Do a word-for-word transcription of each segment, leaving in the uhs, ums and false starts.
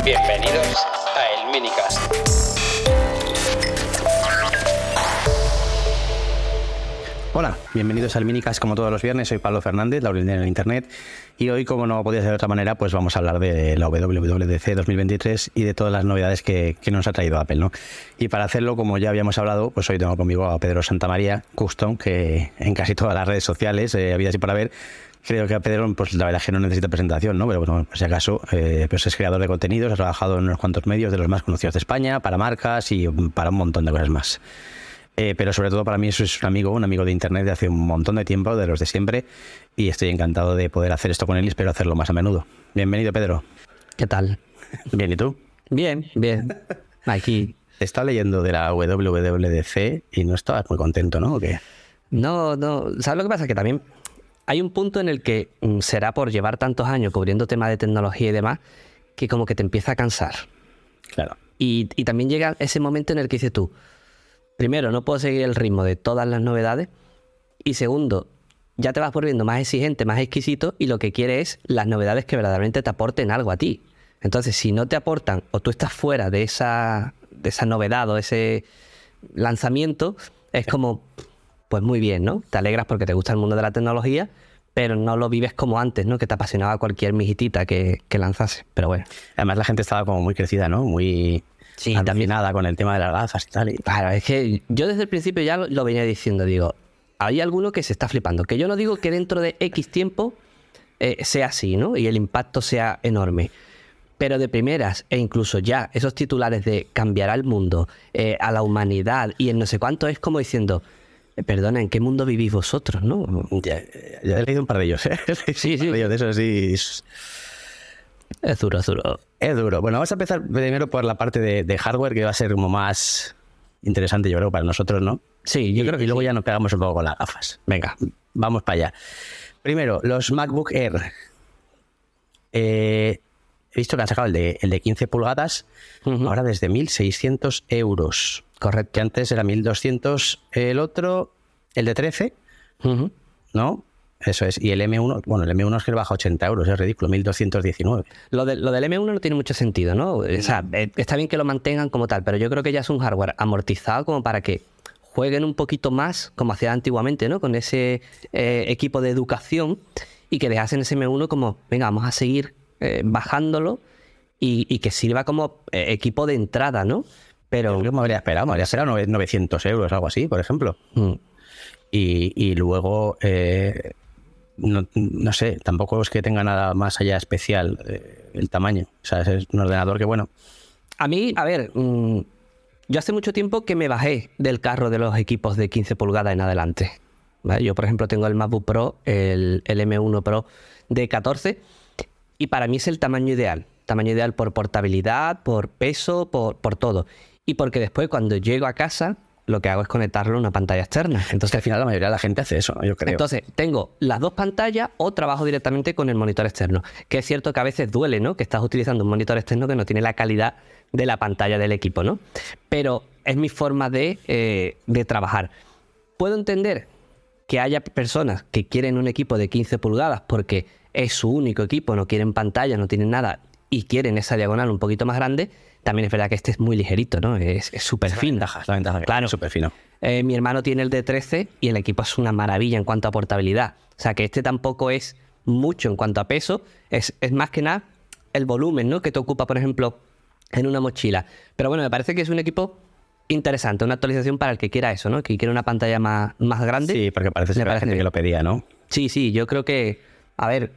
Bienvenidos a El Minicast. Hola, bienvenidos al Minicast como todos los viernes. Soy Pablo Fernández, la Laureldina en el Internet, y hoy, como no podía ser de otra manera, pues vamos a hablar de la W W D C dos mil veintitrés y de todas las novedades que, que nos ha traído Apple, ¿no? Y para hacerlo, como ya habíamos hablado, pues hoy tengo conmigo a Pedro Santamaría, Custom, que en casi todas las redes sociales, eh, habidas y por haber. Creo que a Pedro, pues la verdad es que no necesita presentación, ¿no? Pero bueno, por si acaso, eh, pues es creador de contenidos, ha trabajado en unos cuantos medios de los más conocidos de España, para marcas y para un montón de cosas más. Eh, pero sobre todo para mí eso es un amigo, un amigo de Internet de hace un montón de tiempo, de los de siempre, y estoy encantado de poder hacer esto con él y espero hacerlo más a menudo. Bienvenido, Pedro. ¿Qué tal? Bien, ¿y tú? Bien, bien. Aquí. Estaba leyendo de la W W D C y no estabas muy contento, ¿no? ¿O qué? No, no. ¿Sabes lo que pasa? Que también hay un punto en el que mm, será por llevar tantos años cubriendo temas de tecnología y demás, que como que te empieza a cansar. Claro. Y, y también llega ese momento en el que dices tú, primero, no puedo seguir el ritmo de todas las novedades, y segundo, ya te vas volviendo más exigente, más exquisito, y lo que quieres es las novedades que verdaderamente te aporten algo a ti. Entonces, si no te aportan, o tú estás fuera de esa, de esa novedad o ese lanzamiento, es como, pues muy bien, ¿no? Te alegras porque te gusta el mundo de la tecnología, pero no lo vives como antes, ¿no? Que te apasionaba cualquier mijitita que, que lanzase. Pero bueno. Además, la gente estaba como muy crecida, ¿no? Muy... Sí, también nada con el tema de las gafas y tal. Y... Claro, es que yo desde el principio ya lo, lo venía diciendo, digo, hay alguno que se está flipando, que yo no digo que dentro de X tiempo eh, sea así, ¿no? Y el impacto sea enorme. Pero de primeras, e incluso ya, esos titulares de cambiará el mundo, eh, a la humanidad y en no sé cuánto, es como diciendo, eh, perdona, ¿en qué mundo vivís vosotros, no? Ya, ya he leído un par de ellos, ¿eh? Sí, sí. Un par de ellos de esos, sí. Es duro, es duro. Es duro. Bueno, vamos a empezar primero por la parte de, de hardware, que va a ser como más interesante, yo creo, para nosotros, ¿no? Sí, yo y, creo que Y luego sí. ya nos pegamos un poco con las gafas. Venga, vamos para allá. Primero, los MacBook Air. Eh, he visto que han sacado el de, el de quince pulgadas, uh-huh. Ahora desde mil seiscientos euros. Correcto. Que antes era mil doscientos el otro, el de trece, uh-huh. ¿No? Eso es. Y el M uno, bueno, el M uno es que le baja ochenta euros, es ridículo, mil doscientos diecinueve. Lo, de, lo del M uno no tiene mucho sentido, ¿no? O sea, está bien que lo mantengan como tal, pero yo creo que ya es un hardware amortizado como para que jueguen un poquito más, como hacía antiguamente, ¿no? Con ese eh, equipo de educación, y que dejasen ese M uno como, venga, vamos a seguir eh, bajándolo y, y que sirva como eh, equipo de entrada, ¿no? Pero... Yo me habría esperado, me habría esperado novecientos euros, algo así, por ejemplo. Mm. Y, y luego... Eh, No, no sé, tampoco es que tenga nada más allá especial eh, el tamaño. O sea, es un ordenador que, bueno... A mí, a ver, mmm, yo hace mucho tiempo que me bajé del carro de los equipos de quince pulgadas en adelante, ¿vale? Yo, por ejemplo, tengo el MacBook Pro, el, el M uno Pro de catorce, y para mí es el tamaño ideal. Tamaño ideal por portabilidad, por peso, por, por todo. Y porque después, cuando llego a casa... lo que hago es conectarlo a una pantalla externa. Entonces, es que al final la mayoría de la gente hace eso, yo creo. Entonces, tengo las dos pantallas o trabajo directamente con el monitor externo. Que es cierto que a veces duele, ¿no? Que estás utilizando un monitor externo que no tiene la calidad de la pantalla del equipo, ¿no? Pero es mi forma de, eh, de trabajar. Puedo entender que haya personas que quieren un equipo de quince pulgadas porque es su único equipo, no quieren pantalla, no tienen nada y quieren esa diagonal un poquito más grande. También es verdad que este es muy ligerito, ¿no? Es súper fino. La ventaja, la ventaja claro. Es súper fino. Eh, mi hermano tiene el de trece y el equipo es una maravilla en cuanto a portabilidad. O sea, que este tampoco es mucho en cuanto a peso. Es, es más que nada el volumen, ¿no? Que te ocupa, por ejemplo, en una mochila. Pero bueno, me parece que es un equipo interesante, una actualización para el que quiera eso, ¿no? Que quiera una pantalla más, más grande. Sí, porque parece que la gente que lo pedía, ¿no? Sí, sí, yo creo que... A ver...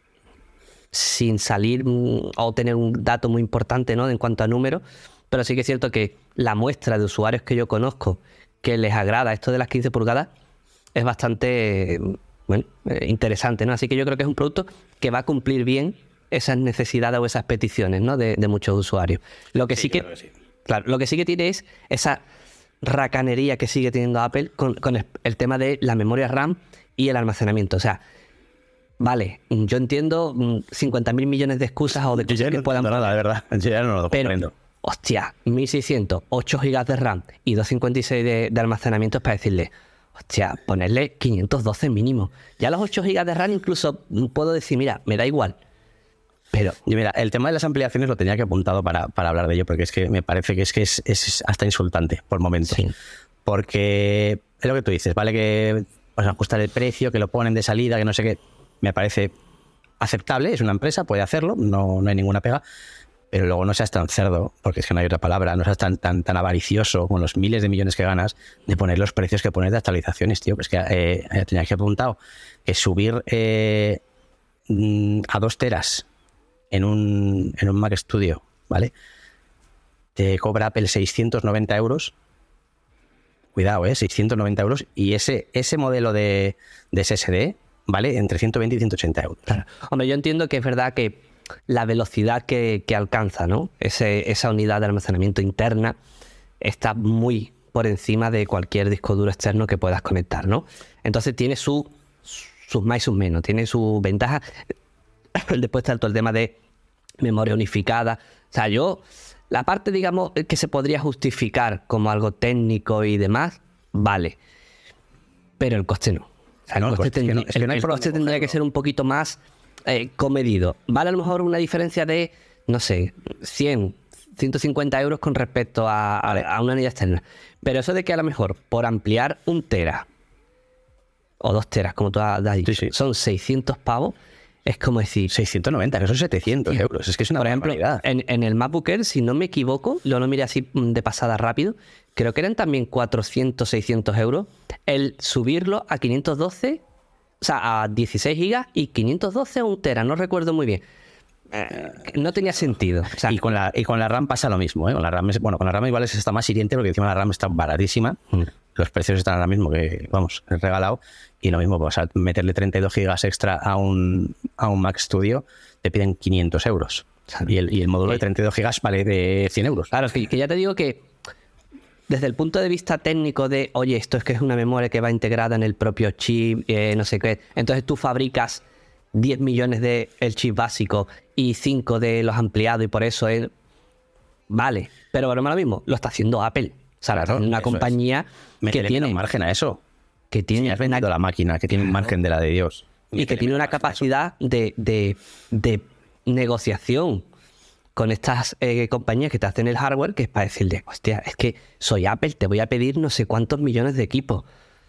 sin salir o tener un dato muy importante, ¿no? En cuanto a números, pero sí que es cierto que la muestra de usuarios que yo conozco que les agrada esto de las quince pulgadas es bastante, bueno, eh, interesante, ¿no? Así que yo creo que es un producto que va a cumplir bien esas necesidades o esas peticiones, ¿no? de, de muchos usuarios. Lo que sí, sí que, que sí. Claro, lo que sí que tiene es esa racanería que sigue teniendo Apple con, con el, el tema de la memoria RAM y el almacenamiento. O sea, vale, yo entiendo cincuenta mil millones de excusas o de cosas yo ya que no puedan... nada, de verdad. Yo ya no lo comprendo. Pero, hostia, mil seiscientos, ocho gigas de RAM y doscientos cincuenta y seis de, de almacenamiento es para decirle, hostia, ponerle quinientos doce mínimo. Ya los ocho gigas de RAM incluso puedo decir, mira, me da igual. Pero, Yo, mira, el tema de las ampliaciones lo tenía que apuntado para, para hablar de ello, porque es que me parece que es que es, es hasta insultante por momentos. Sí. Porque es lo que tú dices, vale que pues, ajustar el precio, que lo ponen de salida, que no sé qué, me parece aceptable, es una empresa, puede hacerlo, no, no hay ninguna pega, pero luego no seas tan cerdo, porque es que no hay otra palabra, no seas tan, tan, tan avaricioso con los miles de millones que ganas de poner los precios que pones de actualizaciones, tío. Pues que eh, tenía que apuntado que subir eh, a dos teras en un, en un Mac Studio, ¿vale? Te cobra Apple seiscientos noventa euros. Cuidado, ¿eh? seiscientos noventa euros. Y ese, ese modelo de, de S S D vale entre ciento veinte y ciento ochenta euros. Claro. Hombre, yo entiendo que es verdad que la velocidad que, que alcanza, ¿no? Ese, esa unidad de almacenamiento interna está muy por encima de cualquier disco duro externo que puedas conectar, ¿no? Entonces tiene su, sus más y sus menos, tiene sus ventajas. Después está todo el tema de memoria unificada. O sea, yo, la parte, digamos, que se podría justificar como algo técnico y demás, vale. Pero el coste no. O sea, el No, el coste, coste es que no- tendría- es que no hay el por coste dónde tendría que cogerlo. ser un poquito más eh, comedido. Vale a lo mejor una diferencia de, no sé, cien, ciento cincuenta euros con respecto a, a, a una unidad externa. Pero eso de que a lo mejor por ampliar un tera o dos teras, como tú has has dicho, Sí, sí. son seiscientos pavos, es como decir... seiscientos noventa, que son setecientos euros. Es que es una Por ejemplo, barbaridad. en, en el MacBook Air, si no me equivoco, lo no miré así mm, de pasada rápido, creo que eran también cuatrocientos, seiscientos euros. El subirlo a quinientos doce, o sea, a dieciséis gigas y quinientos doce o un tera, no recuerdo muy bien. Eh, no tenía sentido. O sea, Y con la y con la RAM pasa lo mismo, ¿eh? Con la RAM es- bueno, con la RAM igual es está más hiriente porque encima la RAM está baratísima. Los precios están ahora mismo que, vamos, es regalado. Y lo mismo, pues, a meterle treinta y dos gigas extra a un, a un Mac Studio, te piden quinientos euros. Claro. Y el, y el módulo de Eh, treinta y dos gigas vale de cien euros. Claro, que, que ya te digo que desde el punto de vista técnico de, oye, esto es que es una memoria que va integrada en el propio chip, eh, no sé qué, entonces tú fabricas diez millones de el chip básico y cinco de los ampliados y por eso es... Vale, pero bueno, lo mismo, lo está haciendo Apple. O sea, Claro, una eso compañía Me que tiene, margen a eso. que tiene Has vendido la máquina, que tiene un margen de la de Dios. y que tiene una capacidad de, de, de negociación con estas eh, compañías que te hacen el hardware, que es para decirle, hostia, es que soy Apple, te voy a pedir no sé cuántos millones de equipos.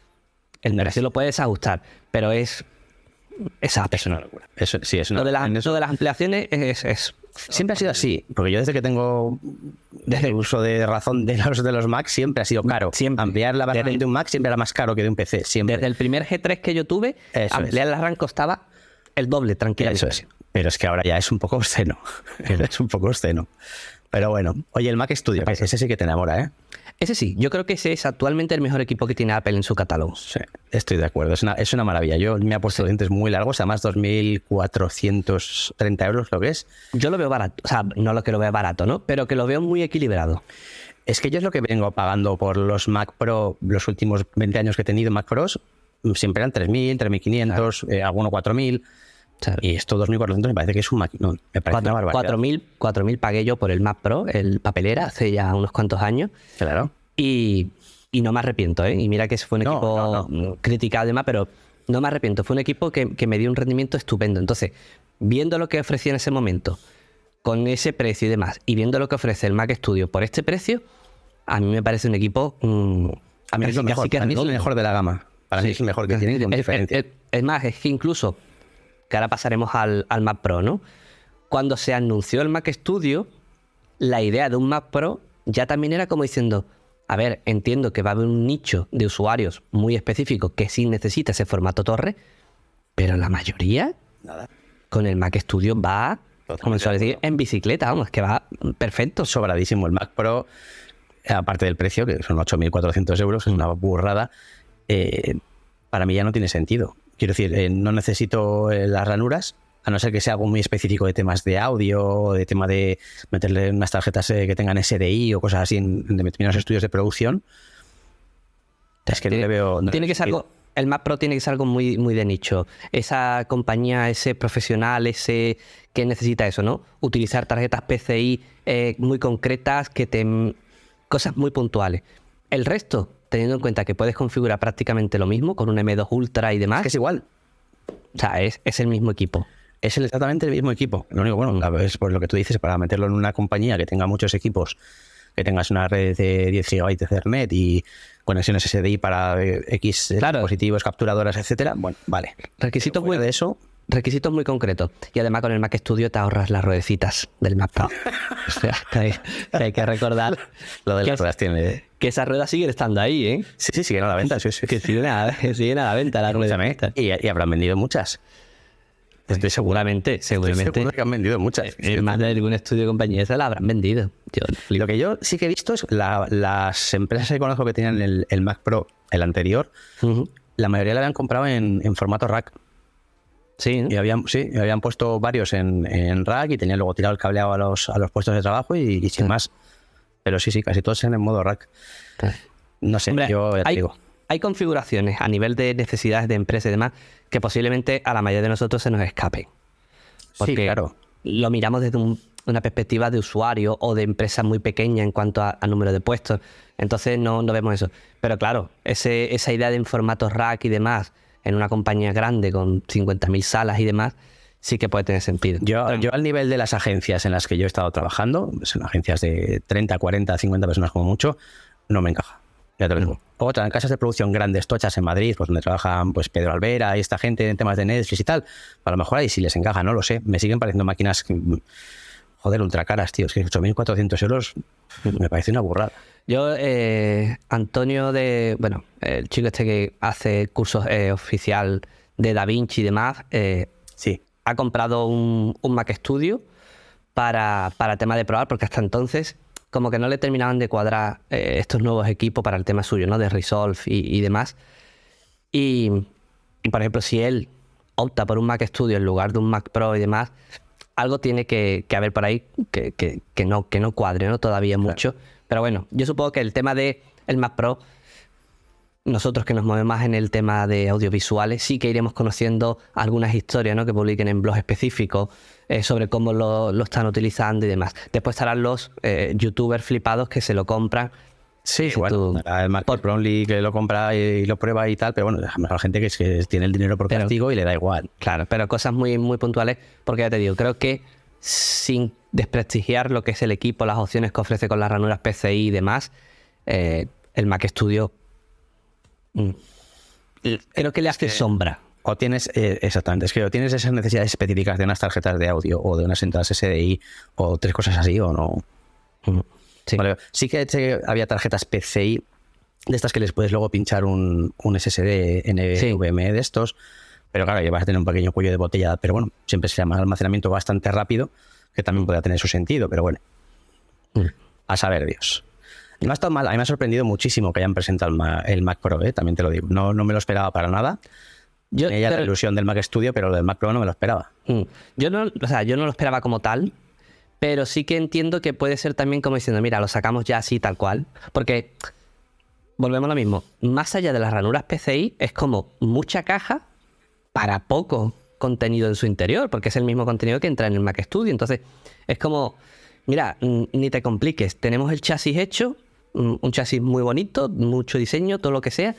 El precio lo puedes ajustar, pero es, es Apple. Es una locura. Eso, sí, es una Lo de, las, en eso- lo de las ampliaciones es, es- Siempre ha sido así, porque yo desde que tengo desde el uso de razón de los de los Mac siempre ha sido caro. Siempre. Ampliar la variante Desde- de un Mac siempre era más caro que de un P C, siempre. Desde el primer G tres que yo tuve, Eso ampliar la RAM costaba el doble, tranquilamente. Eso es. Pero es que ahora ya es un poco obsceno. Es un poco obsceno. Pero bueno, oye, el Mac Studio, ese sí que te enamora, ¿eh? Ese sí, yo creo que ese es actualmente el mejor equipo que tiene Apple en su catálogo. Sí, estoy de acuerdo. Es una, es una maravilla. Yo me he puesto dientes muy largos, además dos mil cuatrocientos treinta euros lo que es. Yo lo veo barato, o sea, no lo que lo veo barato, ¿no? Pero que lo veo muy equilibrado. Es que yo es lo que vengo pagando por los Mac Pro, los últimos veinte años que he tenido Mac Pros, siempre eran tres mil, tres mil quinientos, eh, alguno cuatro mil. Claro. Y esto dos mil cuatrocientos me parece que es un maquinón. Me parece una barbaridad. cuatro mil pagué yo por el Mac Pro, el papelera, hace ya unos cuantos años. Claro. Y, y no me arrepiento, ¿eh? Y mira que ese fue un No, equipo no, criticado además, pero no me arrepiento. Fue un equipo que, que me dio un rendimiento estupendo. Entonces, viendo lo que ofrecía en ese momento, con ese precio y demás, y viendo lo que ofrece el Mac Studio por este precio, a mí me parece un equipo... mm, A mí es lo casi- mejor. casi que Para mí es el redondo. mejor de la gama. Para mí Sí. es el mejor que tienen con Es- diferencia. Es, es- es más, es que incluso, que ahora pasaremos al, al Mac Pro, ¿no? Cuando se anunció el Mac Studio, la idea de un Mac Pro ya también era como diciendo, a ver, entiendo que va a haber un nicho de usuarios muy específico que sí necesita ese formato torre, pero la mayoría Nada. con el Mac Studio va, como se suele decir, en bicicleta, vamos, que va perfecto. Sobradísimo el Mac Pro, aparte del precio, que son ocho mil cuatrocientos euros, es una burrada. Eh, para mí ya no tiene sentido. Quiero decir, eh, no necesito eh, las ranuras, a no ser que sea algo muy específico de temas de audio, o de tema de meterle unas tarjetas eh, que tengan S D I o cosas así en, en determinados estudios de producción. Es que no le veo... no Tiene le que ser veo algo, el Mac Pro tiene que ser algo muy, muy de nicho. Esa compañía, ese profesional, ese que necesita eso, ¿no? Utilizar tarjetas P C I eh, muy concretas, que te cosas muy puntuales. El resto, teniendo en cuenta que puedes configurar prácticamente lo mismo con un M dos Ultra y demás, Es que es igual. o sea, es, es el mismo equipo. Es el- exactamente el mismo equipo. Lo único, bueno, es por lo que tú dices, para meterlo en una compañía que tenga muchos equipos, que tengas una red de diez gigabytes de Ethernet y conexiones S D I para eh, X Claro. dispositivos, capturadoras, etcétera. Bueno, vale. Requisitos Fuera muy, de eso, requisitos muy concretos. Y además con el Mac Studio te ahorras las ruedecitas del Mac Pro. O sea, que hay, que hay que recordar lo de que, las ruedas tiene. que esas ruedas siguen estando ahí, ¿eh? Sí, sí, siguen a la venta. Sí, sí. Que siguen a, que siguen a la venta las ruedas. Escúchame, y, y habrán vendido muchas. Estoy seguro. Seguramente, Estoy seguramente. seguro que han vendido muchas. En más de algún estudio de compañía se la habrán vendido. Yo flipo. Lo que yo sí que he visto es la- las empresas que conozco que tenían el, el Mac Pro, el anterior, Ujú. la mayoría la habían comprado en, en formato rack. Sí, ¿no? Y habían, sí, y habían puesto varios en, en rack y tenían luego tirado el cableado a los, a los puestos de trabajo y, y sin Sí. más. Pero sí, sí, casi todos en modo rack. No sé, Hombre, yo ya te hay, digo. hay configuraciones a nivel de necesidades de empresa y demás que posiblemente a la mayoría de nosotros se nos escapen. Porque Sí, claro. lo miramos desde un- una perspectiva de usuario o de empresa muy pequeña en cuanto a, a número de puestos. Entonces no, no vemos eso. Pero claro, ese, esa idea de en formato rack y demás, en una compañía grande con cincuenta mil salas y demás, sí que puede tener sentido. Yo, yo al nivel de las agencias en las que yo he estado trabajando, son agencias de treinta, cuarenta, cincuenta personas como mucho, no me encaja. Ya te lo digo. Otras casas de producción grandes, tochas en Madrid, pues donde trabajan pues Pedro Alvera y esta gente en temas de Netflix y tal, a lo mejor ahí sí les encaja, no lo sé. Me siguen pareciendo máquinas, que, joder, ultra caras, tío. Es que ocho mil cuatrocientos euros me parece una burrada. Yo, eh, Antonio de, bueno, el chico este que hace cursos eh, oficial de DaVinci y demás, eh, Sí. ha comprado un, un Mac Studio para, para tema de probar, porque hasta entonces como que no le terminaban de cuadrar eh, estos nuevos equipos para el tema suyo, ¿no? De Resolve y, y demás. Y, y, por ejemplo, si él opta por un Mac Studio en lugar de un Mac Pro y demás, algo tiene que, que haber por ahí que, que, que, no, que no cuadre, ¿no? Todavía mucho. Pero bueno, yo supongo que el tema de el Mac Pro, nosotros que nos movemos más en el tema de audiovisuales, sí que iremos conociendo algunas historias, ¿no? Que publiquen en blogs específicos eh, sobre cómo lo, lo están utilizando y demás. Después estarán los eh, youtubers flipados que se lo compran. Sí, Tú- bueno, el Mac Pro Only que lo compra y lo prueba y tal, pero bueno, la gente que, es que tiene el dinero por Pero- castigo y le da igual. Claro, pero cosas muy, muy puntuales, porque ya te digo, creo que sin desprestigiar lo que es el equipo, las opciones que ofrece con las ranuras P C I y demás, eh, el Mac Studio mm, creo que le hace sombra. O tienes, eh, exactamente, es que o tienes esas necesidades específicas de unas tarjetas de audio o de unas entradas S D I o tres cosas así o no. Mm, Sí. Vale, sí que sé que había tarjetas P C I de estas que les puedes luego pinchar un, un S S D Sí. N V M E de estos, pero claro, ya vas a tener un pequeño cuello de botella, pero bueno, siempre se llama almacenamiento bastante rápido, que también puede tener su sentido, pero bueno, Mm. a saber Dios. No ha estado mal, a mí me ha sorprendido muchísimo que hayan presentado el Mac, el Mac Pro, ¿eh? También te lo digo, no, no me lo esperaba para nada. Yo, Tenía ya la pero- ilusión del Mac Studio, pero lo del Mac Pro no me lo esperaba. Mm. Yo no, o sea, yo no lo esperaba como tal, pero sí que entiendo que puede ser también como diciendo, mira, lo sacamos ya así tal cual. Porque, volvemos a lo mismo, más allá de las ranuras P C I, es como mucha caja para poco contenido en su interior, porque es el mismo contenido que entra en el Mac Studio. Entonces, es como, mira, mm, ni te compliques, tenemos el chasis hecho, mm, un chasis muy bonito, mucho diseño, todo lo que sea.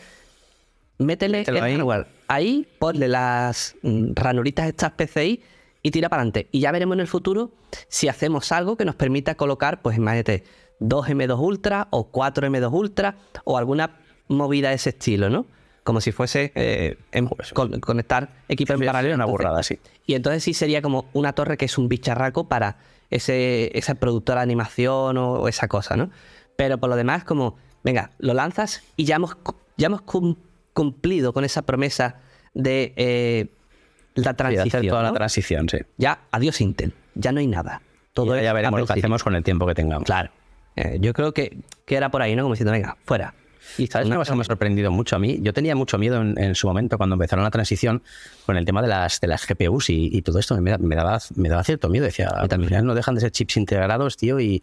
Métele Mételo el ahí. hardware ahí, ponle las mm, ranuritas estas P C I y tira para adelante. Y ya veremos en el futuro si hacemos algo que nos permita colocar, pues imagínate, dos M dos Ultra o cuatro M dos Ultra o alguna movida de ese estilo, ¿no? Como si fuese eh, en- con- conectar equipos en Sería paralelo. una Entonces- burrada, sí. Y entonces sí sería como una torre que es un bicharraco para ese, esa productora de animación o, o esa cosa, ¿no? Pero por lo demás, como, venga, lo lanzas y ya hemos, cu- ya hemos cum- cumplido con esa promesa de eh, la Y de transición. hacer toda la ¿no? transición, sí. Ya, adiós Intel, ya no hay nada. Todo Todo es ya veremos lo que Apple Silicon. hacemos con el tiempo que tengamos. Claro. Eh, yo creo que, que era por ahí, ¿no? Como diciendo, venga, fuera. Y ¿Sabes una una cosa que me ha sorprendido mucho a mí? Yo tenía mucho miedo en, en su momento cuando empezaron la transición con el tema de las, de las G P Us y, y todo esto. Me, da- me daba, me daba cierto miedo. Decía, al final no dejan de ser chips integrados, tío, y,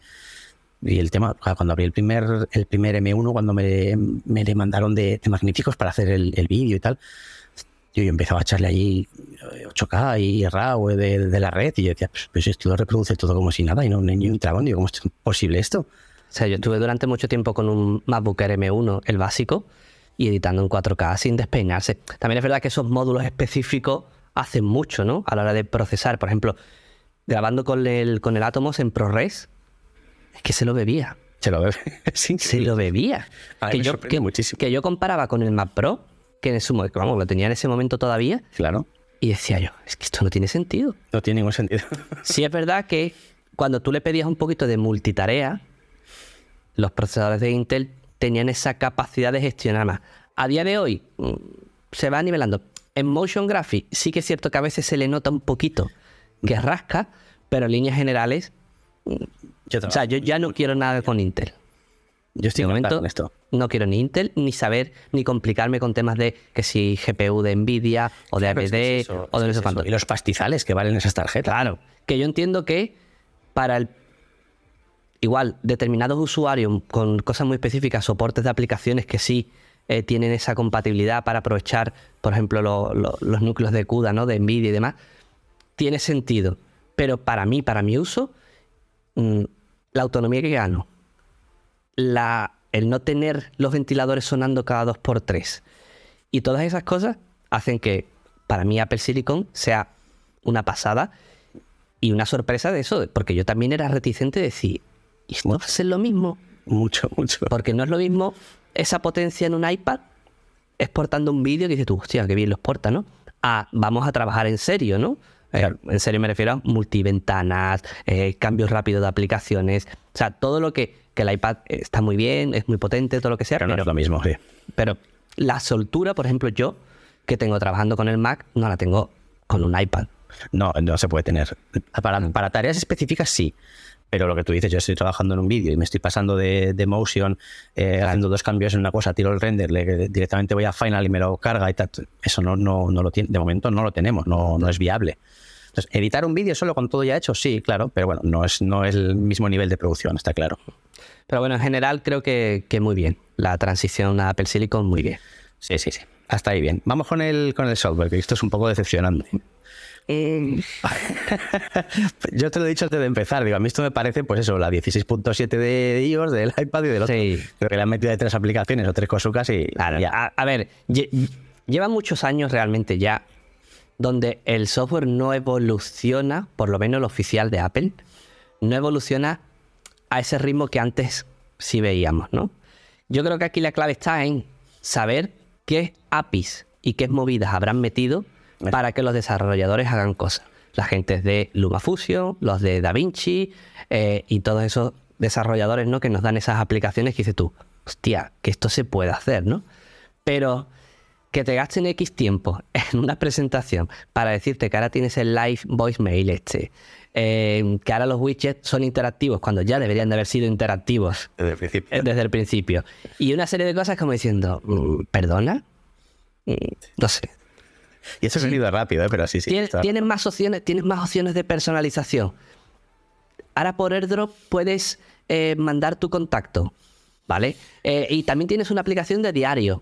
y el tema, cuando abrí el primer, el primer M uno, cuando me, me le mandaron de, de magníficos para hacer el, el vídeo y tal, yo, yo empezaba a echarle allí ocho K y RAW de, de la red y yo decía, pues, pues esto lo reproduce todo como si nada y no hay ni un trabón. Digo, ¿cómo es posible esto? O sea, yo estuve durante mucho tiempo con un MacBook Air M uno, el básico, y editando en cuatro K sin despeinarse. También es verdad que esos módulos específicos hacen mucho, ¿no? A la hora de procesar. Por ejemplo, grabando con el, con el Atomos en ProRes, es que se lo bebía. Se lo bebe. Sí, Se lo bebía. A mí que, me yo, sorprende que, muchísimo. que yo comparaba con el Mac Pro, que en su momento, vamos, lo tenía en ese momento todavía, Claro. y decía yo, es que esto no tiene sentido. No tiene ningún sentido. Sí es verdad que cuando tú le pedías un poquito de multitarea, los procesadores de Intel tenían esa capacidad de gestionar más. A día de hoy mm, se va nivelando. En Motion Graphics sí que es cierto que a veces se le nota un poquito que rasca, pero en líneas generales, Yo, o sea, yo ya no quiero nada con Intel. yo estoy De momento, con esto. no quiero ni Intel, ni saber, ni complicarme con temas de que si G P U de Nvidia o de A M D Pero es que es eso, o de es no sé eso. cuánto. Y los pastizales que valen esas tarjetas. Claro, que yo entiendo que para el igual determinados usuarios con cosas muy específicas, soportes de aplicaciones que sí eh, tienen esa compatibilidad para aprovechar, por ejemplo, lo- lo- los núcleos de CUDA, ¿no? De Nvidia y demás, tiene sentido. Pero para mí, para mi uso, mm, la autonomía que gano, la, el no tener los ventiladores sonando cada dos por tres y todas esas cosas hacen que para mí Apple Silicon sea una pasada y una sorpresa de eso, porque yo también era reticente de decir, ¿y esto va a ser lo mismo? Mucho, mucho. Porque no es lo mismo esa potencia en un iPad exportando un vídeo que dices tú, hostia, qué bien lo exporta, ¿no? Ah, vamos a trabajar en serio, ¿no? Eh, Claro. en serio me refiero a multiventanas, eh, cambios rápidos de aplicaciones, o sea, todo lo que, que el iPad está muy bien, es muy potente, todo lo que sea, Pero no pero, es lo mismo, sí. pero la soltura, por ejemplo, yo que tengo trabajando con el Mac, no la tengo con un iPad. No, no se puede tener. Para, para tareas específicas sí. Pero lo que tú dices, yo estoy trabajando en un vídeo y me estoy pasando de, de Motion, eh, haciendo dos cambios en una cosa, tiro el render, le, directamente voy a Final y me lo carga y tal. Eso no, no, no lo tiene, de momento no lo tenemos, no, no es viable. Entonces, editar un vídeo solo con todo ya hecho, sí, claro, pero bueno, no es, no es el mismo nivel de producción, está claro. Pero bueno, en general creo que, que muy bien. La transición a Apple Silicon, muy bien. Sí, sí, sí. Hasta ahí bien. Vamos con el, con el software, que esto es un poco decepcionante. Yo te lo he dicho antes de empezar, digo, a mí esto me parece, pues eso, la dieciséis punto siete de iOS, del iPad y del otro. Sí. Creo que le han metido de tres aplicaciones o tres cosucas y Claro, ya. a, a ver, lle- lleva muchos años realmente ya donde el software no evoluciona, por lo menos el oficial de Apple, no evoluciona a ese ritmo que antes sí veíamos, ¿no? Yo creo que aquí la clave está en saber qué A P Is y qué movidas habrán metido para que los desarrolladores hagan cosas. La gente de LumaFusion, los de DaVinci eh, y todos esos desarrolladores, ¿no? Que nos dan esas aplicaciones que dices tú, hostia, que esto se puede hacer, ¿no? Pero que te gasten X tiempo en una presentación para decirte que ahora tienes el live voicemail este, eh, que ahora los widgets son interactivos cuando ya deberían de haber sido interactivos Desde el principio. eh, desde el principio. Y una serie de cosas como diciendo, mm, ¿perdona? Mm, No sé. Y eso se ha ido rápido, ¿eh? Pero sí, sí. Tienes, está- tienes más opciones, tienes más opciones de personalización. Ahora por AirDrop puedes eh, mandar tu contacto, ¿vale? Eh, y también tienes una aplicación de diario.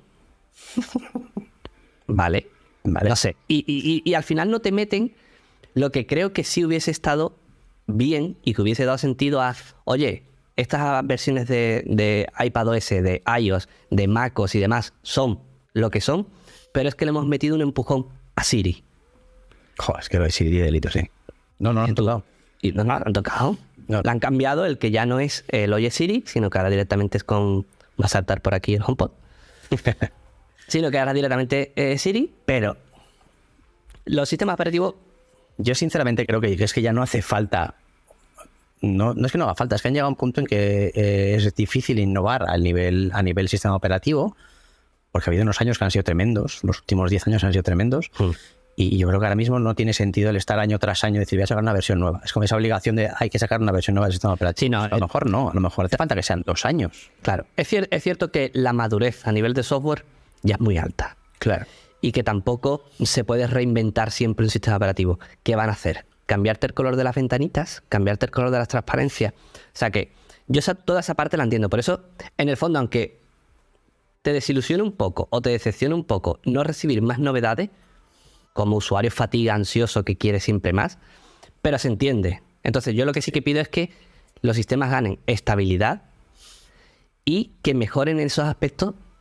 ¿Vale? Vale. No sé. Y, y- y- y al final no te meten lo que creo que sí hubiese estado bien y que hubiese dado sentido a, oye, estas versiones de, de iPadOS, de iOS, de MacOS y demás son lo que son, pero es que le hemos metido un empujón a Siri. Joder, es que lo de Siri delito, sí. No, no, no, han tocado. Y no, no, han tocado. No. Le han cambiado el que ya no es el Oye Siri, sino que ahora directamente es con... Va a saltar por aquí el HomePod. Sino que ahora directamente eh, Siri, pero los sistemas operativos... Yo sinceramente creo que es que ya no hace falta. No, no es que no haga falta, es que han llegado a un punto en que eh, es difícil innovar al nivel, a nivel sistema operativo, porque ha habido unos años que han sido tremendos, los últimos diez años han sido tremendos, Hmm. y yo creo que ahora mismo no tiene sentido el estar año tras año y decir voy a sacar una versión nueva. Es como esa obligación de hay que sacar una versión nueva del sistema operativo. Sí, no, a lo eh, mejor no, a lo mejor hace falta que sean dos años. Claro, es, cier- es cierto que la madurez a nivel de software ya es muy alta. Claro. Y que tampoco se puede reinventar siempre un sistema operativo. ¿Qué van a hacer? ¿Cambiarte el color de las ventanitas? ¿Cambiarte el color de las transparencias? O sea que yo esa, toda esa parte la entiendo. Por eso, en el fondo, aunque te desilusione un poco o te decepcione un poco no recibir más novedades, como usuario fatiga, ansioso, que quiere siempre más, pero se entiende. Entonces yo lo que sí que pido es que los sistemas ganen estabilidad y que mejoren esos aspectos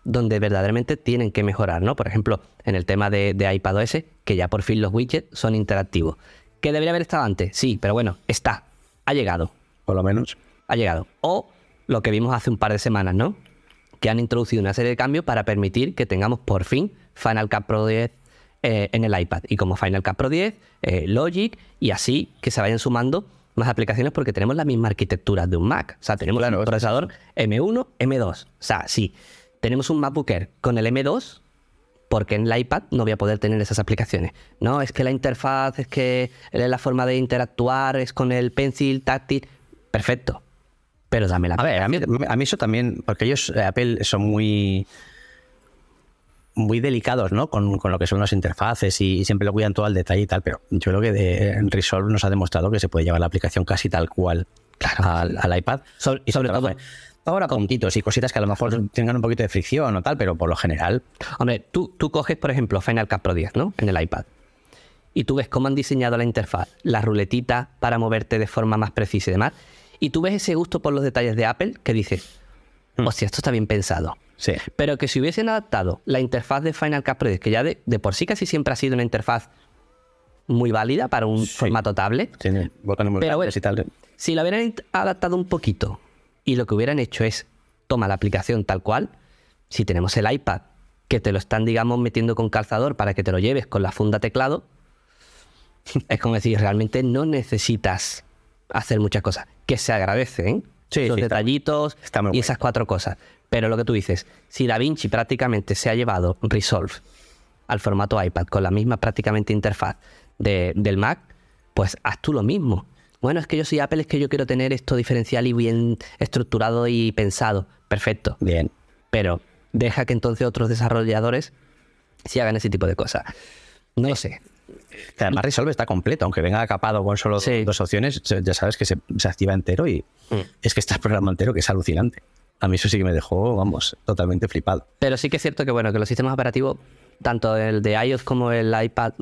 donde verdaderamente tienen que mejorar, ¿no? Por ejemplo, en el tema de, de iPadOS, que ya por fin los widgets son interactivos. ¿Que debería haber estado antes? Sí, pero bueno, está. Ha llegado. Por lo menos. Ha llegado. O lo que vimos hace un par de semanas, ¿no? Que han introducido una serie de cambios para permitir que tengamos por fin Final Cut Pro diez eh, en el iPad. Y como Final Cut Pro diez, eh, Logic, y así que se vayan sumando más aplicaciones porque tenemos la misma arquitectura de un Mac. O sea, tenemos claro, un procesador eme uno, eme dos. O sea, sí, tenemos un MacBook Air con el eme dos, porque en el iPad no voy a poder tener esas aplicaciones. No, es que la interfaz, es que la forma de interactuar es con el Pencil táctil. Perfecto. Pero dame la... A ver, a mí, a mí eso también, porque ellos, Apple, son muy muy delicados, ¿no? Con, con lo que son las interfaces y, y siempre lo cuidan todo al detalle y tal, pero yo creo que de, Resolve nos ha demostrado que se puede llevar la aplicación casi tal cual claro. al, al iPad. Sobre, y sobre todo... Ahora puntitos y cositas que a lo mejor tengan un poquito de fricción o tal, pero por lo general... Hombre, tú, tú coges, por ejemplo, Final Cut Pro diez, ¿no? En el iPad. Y tú ves cómo han diseñado la interfaz, la ruletita para moverte de forma más precisa y demás. Y tú ves ese gusto por los detalles de Apple que dices, hostia, esto está bien pensado. Sí. Pero que si hubiesen adaptado la interfaz de Final Cut Pro diez, que ya de, de por sí casi siempre ha sido una interfaz muy válida para un sí. formato tablet. Sí, botones muy pero bueno, y tal. Si lo hubieran adaptado un poquito y lo que hubieran hecho es, toma la aplicación tal cual, si tenemos el iPad, que te lo están, digamos, metiendo con calzador para que te lo lleves con la funda teclado, es como decir, realmente no necesitas hacer muchas cosas, que se agradecen, sí, los sí, detallitos está, está y esas cuatro cosas. Pero lo que tú dices, si DaVinci prácticamente se ha llevado Resolve al formato iPad con la misma prácticamente interfaz de, del Mac, pues haz tú lo mismo. Bueno, es que yo soy Apple, es que yo quiero tener esto diferencial y bien estructurado y pensado. Perfecto. Bien. Pero deja que entonces otros desarrolladores sí hagan ese tipo de cosas. No lo sé. Que además Resolve está completo, aunque venga capado con solo sí. dos opciones, ya sabes que se, se activa entero y mm. es que está el programa entero, que es alucinante. A mí eso sí que me dejó, vamos, totalmente flipado. Pero sí que es cierto que, bueno, que los sistemas operativos, tanto el de iOS como el iPad,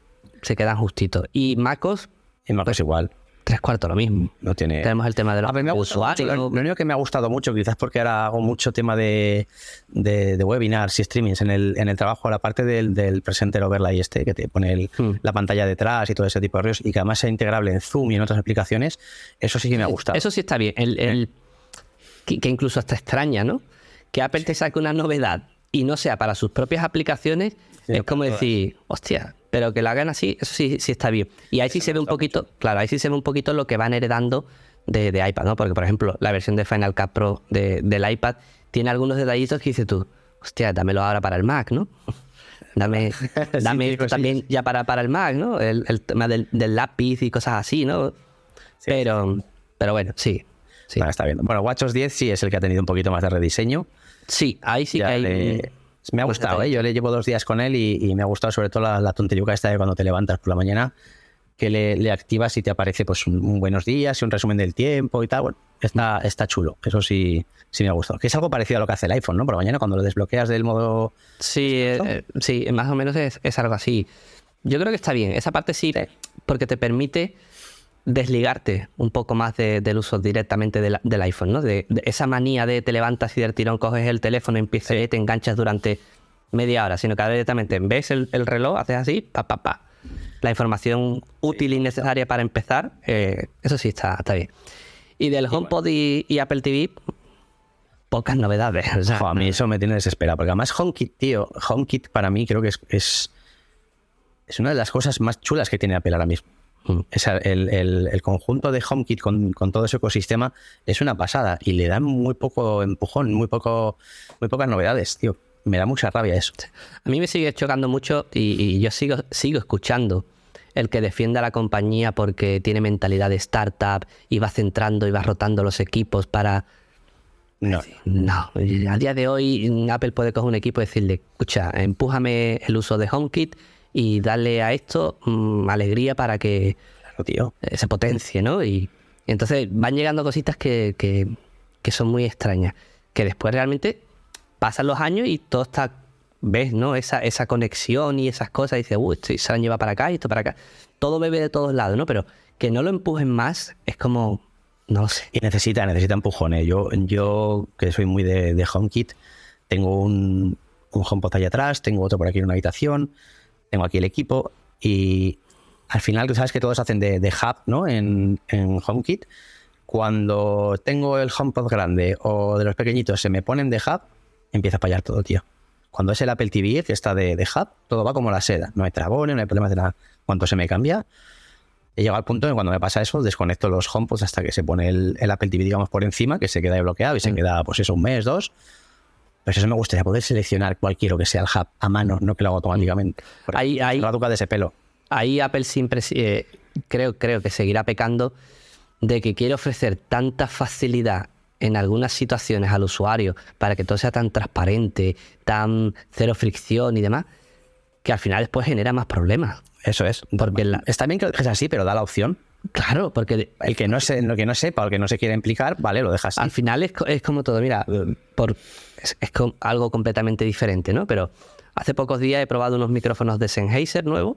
se quedan justitos. Y MacOS... Y MacOS pues, igual. Tres cuartos lo mismo. No tiene... Tenemos el tema de los usuarios. Lo, lo único que me ha gustado mucho, quizás porque ahora hago mucho tema de, de, de webinars y streamings en el, en el trabajo, la parte del, del presenter overlay este, que te pone el, hmm. la pantalla detrás y todo ese tipo de rollos, y que además sea integrable en Zoom y en otras aplicaciones, eso sí que me ha gustado. Eso sí está bien. El, el, que, que incluso hasta extraña, ¿no? Que Apple te saque una novedad y no sea para sus propias aplicaciones, sí, es como decir, hostia... Pero que lo hagan así, eso sí, sí está bien. Y ahí sí se ve un poquito, mucho. claro, ahí sí se ve un poquito lo que van heredando de, de iPad, ¿no? Porque, por ejemplo, la versión de Final Cut Pro de, del iPad tiene algunos detallitos que dices tú, hostia, dámelo ahora para el Mac, ¿no? Dame, dame sí, esto sí, también sí. ya para, para el Mac, ¿no? El, el tema del, del lápiz y cosas así, ¿no? Sí, pero, sí. pero bueno, sí. sí. Bueno, está bien. Bueno, WatchOS diez sí es el que ha tenido un poquito más de rediseño. Sí, ahí sí ya que hay... Le... Me ha gustado, ¿eh? Yo le llevo dos días con él y, y me ha gustado sobre todo la, la tonteriuca esta de cuando te levantas por la mañana, que le, le activas y te aparece pues un, un buenos días y un resumen del tiempo y tal. Bueno, está, está chulo. Eso sí, sí me ha gustado. Que es algo parecido a lo que hace el iPhone, ¿no? Por la mañana cuando lo desbloqueas del modo... Sí, eh, sí, más o menos es, es algo así. Yo creo que está bien. Esa parte sí, porque te permite desligarte un poco más de, del uso directamente de la, del iPhone, ¿no? De, de esa manía de te levantas y del tirón coges el teléfono y empiezas, sí. te enganchas durante media hora, sino que ahora directamente ves el, el reloj, haces así, pa, pa, pa. La información útil sí, y necesaria para empezar, eh, eso sí está, está bien. Y del HomePod y, y Apple T V, pocas novedades. O sea, jo, a mí eso me tiene desesperado, porque además HomeKit, tío, HomeKit para mí creo que es, es, es una de las cosas más chulas que tiene Apple ahora mismo. Es el, el, el conjunto de HomeKit con, con todo ese ecosistema es una pasada y le dan muy poco empujón, muy poco, muy pocas novedades, tío. Me da mucha rabia eso. A mí me sigue chocando mucho y, y yo sigo, sigo escuchando el que defienda a la compañía porque tiene mentalidad de startup y va centrando y va rotando los equipos para... No. No, a día de hoy Apple puede coger un equipo y decirle, escucha, empújame el uso de HomeKit y darle a esto mmm, alegría para que claro, tío. se potencie, ¿no? Y, y entonces van llegando cositas que, que, que son muy extrañas, que después realmente pasan los años y todo está, ves, ¿no? Esa, esa conexión y esas cosas, y dices, uy, esto se han llevado para acá y esto para acá. Todo bebe de todos lados, ¿no? Pero que no lo empujen más es como, no lo sé. Y necesita, necesita empujones. Yo, yo que soy muy de, de HomeKit, tengo un, un HomePod ahí atrás, tengo otro por aquí en una habitación, tengo aquí el equipo y al final tú sabes que todos hacen de, de hub, ¿no? En, en HomeKit. Cuando tengo el HomePod grande o de los pequeñitos se me ponen de hub, empieza a fallar todo, tío. Cuando es el Apple T V que está de, de hub, todo va como la seda. No hay trabones, no hay problemas de nada. Cuando se me cambia, he llegado al punto de cuando me pasa eso, desconecto los HomePods hasta que se pone el, el Apple T V, digamos, por encima, que se queda bloqueado y se mm. queda, pues eso, un mes, dos. Pues eso me gustaría, poder seleccionar cualquiera que sea el hub a mano, no que lo haga automáticamente. Ahí, ahí, la duca de ese pelo. Ahí Apple siempre, eh, creo, creo que seguirá pecando de que quiere ofrecer tanta facilidad en algunas situaciones al usuario para que todo sea tan transparente, tan cero fricción y demás, que al final después genera más problemas. Eso es. Porque la... Está bien que lo dejes así, pero da la opción. Claro, porque el que no se, lo que no sepa o el que no se quiera implicar, vale, lo dejas así. Al final es, es como todo, mira, por, es, es com, algo completamente diferente, ¿no? Pero hace pocos días he probado unos micrófonos de Sennheiser nuevos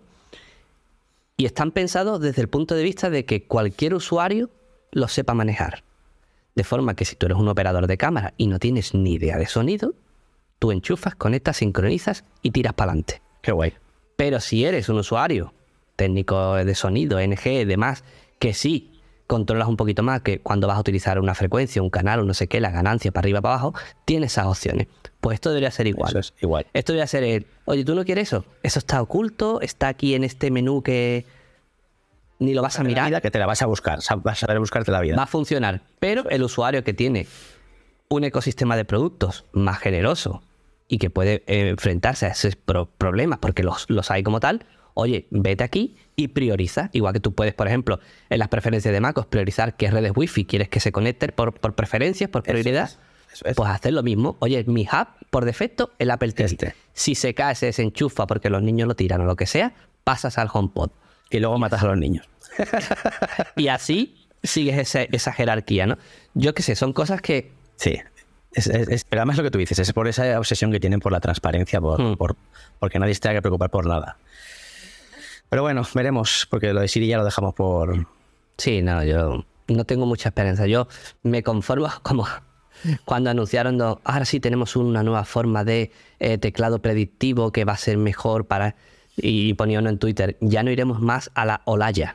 y están pensados desde el punto de vista de que cualquier usuario lo sepa manejar. De forma que si tú eres un operador de cámara y no tienes ni idea de sonido, tú enchufas, conectas, sincronizas y tiras para adelante. Qué guay. Pero si eres un usuario técnico de sonido, N G, demás, que sí controlas un poquito más, que cuando vas a utilizar una frecuencia, un canal o no sé qué, la ganancia para arriba, para abajo, tienes esas opciones. Pues esto debería ser igual. Eso es igual. Esto debería ser el, oye, ¿tú no quieres eso? Eso está oculto, está aquí en este menú que ni lo vas a mirar. Vida que te la vas a buscar, vas a saber buscarte la vida. Va a funcionar, pero el usuario que tiene un ecosistema de productos más generoso y que puede eh, enfrentarse a esos pro- problemas, porque los, los hay como tal, oye, vete aquí y prioriza. Igual que tú puedes, por ejemplo, en las preferencias de MacOS, priorizar qué redes Wi-Fi quieres que se conecten por, por preferencias, por prioridad. Eso es, eso es. Pues hacer lo mismo. Oye, mi hub, por defecto, el Apple T V. Este. Si se cae, se desenchufa porque los niños lo tiran o lo que sea, pasas al HomePod. Y luego matas a los niños. Y así sigues ese, esa jerarquía, ¿no? Yo qué sé, son cosas que... Sí. Es, es, es, pero además lo que tú dices, es por esa obsesión que tienen por la transparencia, por, hmm. por porque nadie se tenga que preocupar por nada. Pero bueno, veremos, porque lo de Siri ya lo dejamos por... Sí, no, yo no tengo mucha esperanza. Yo me conformo como cuando anunciaron, no, ahora sí tenemos una nueva forma de eh, teclado predictivo que va a ser mejor para... Y ponía uno en Twitter, ya no iremos más a la Olaya.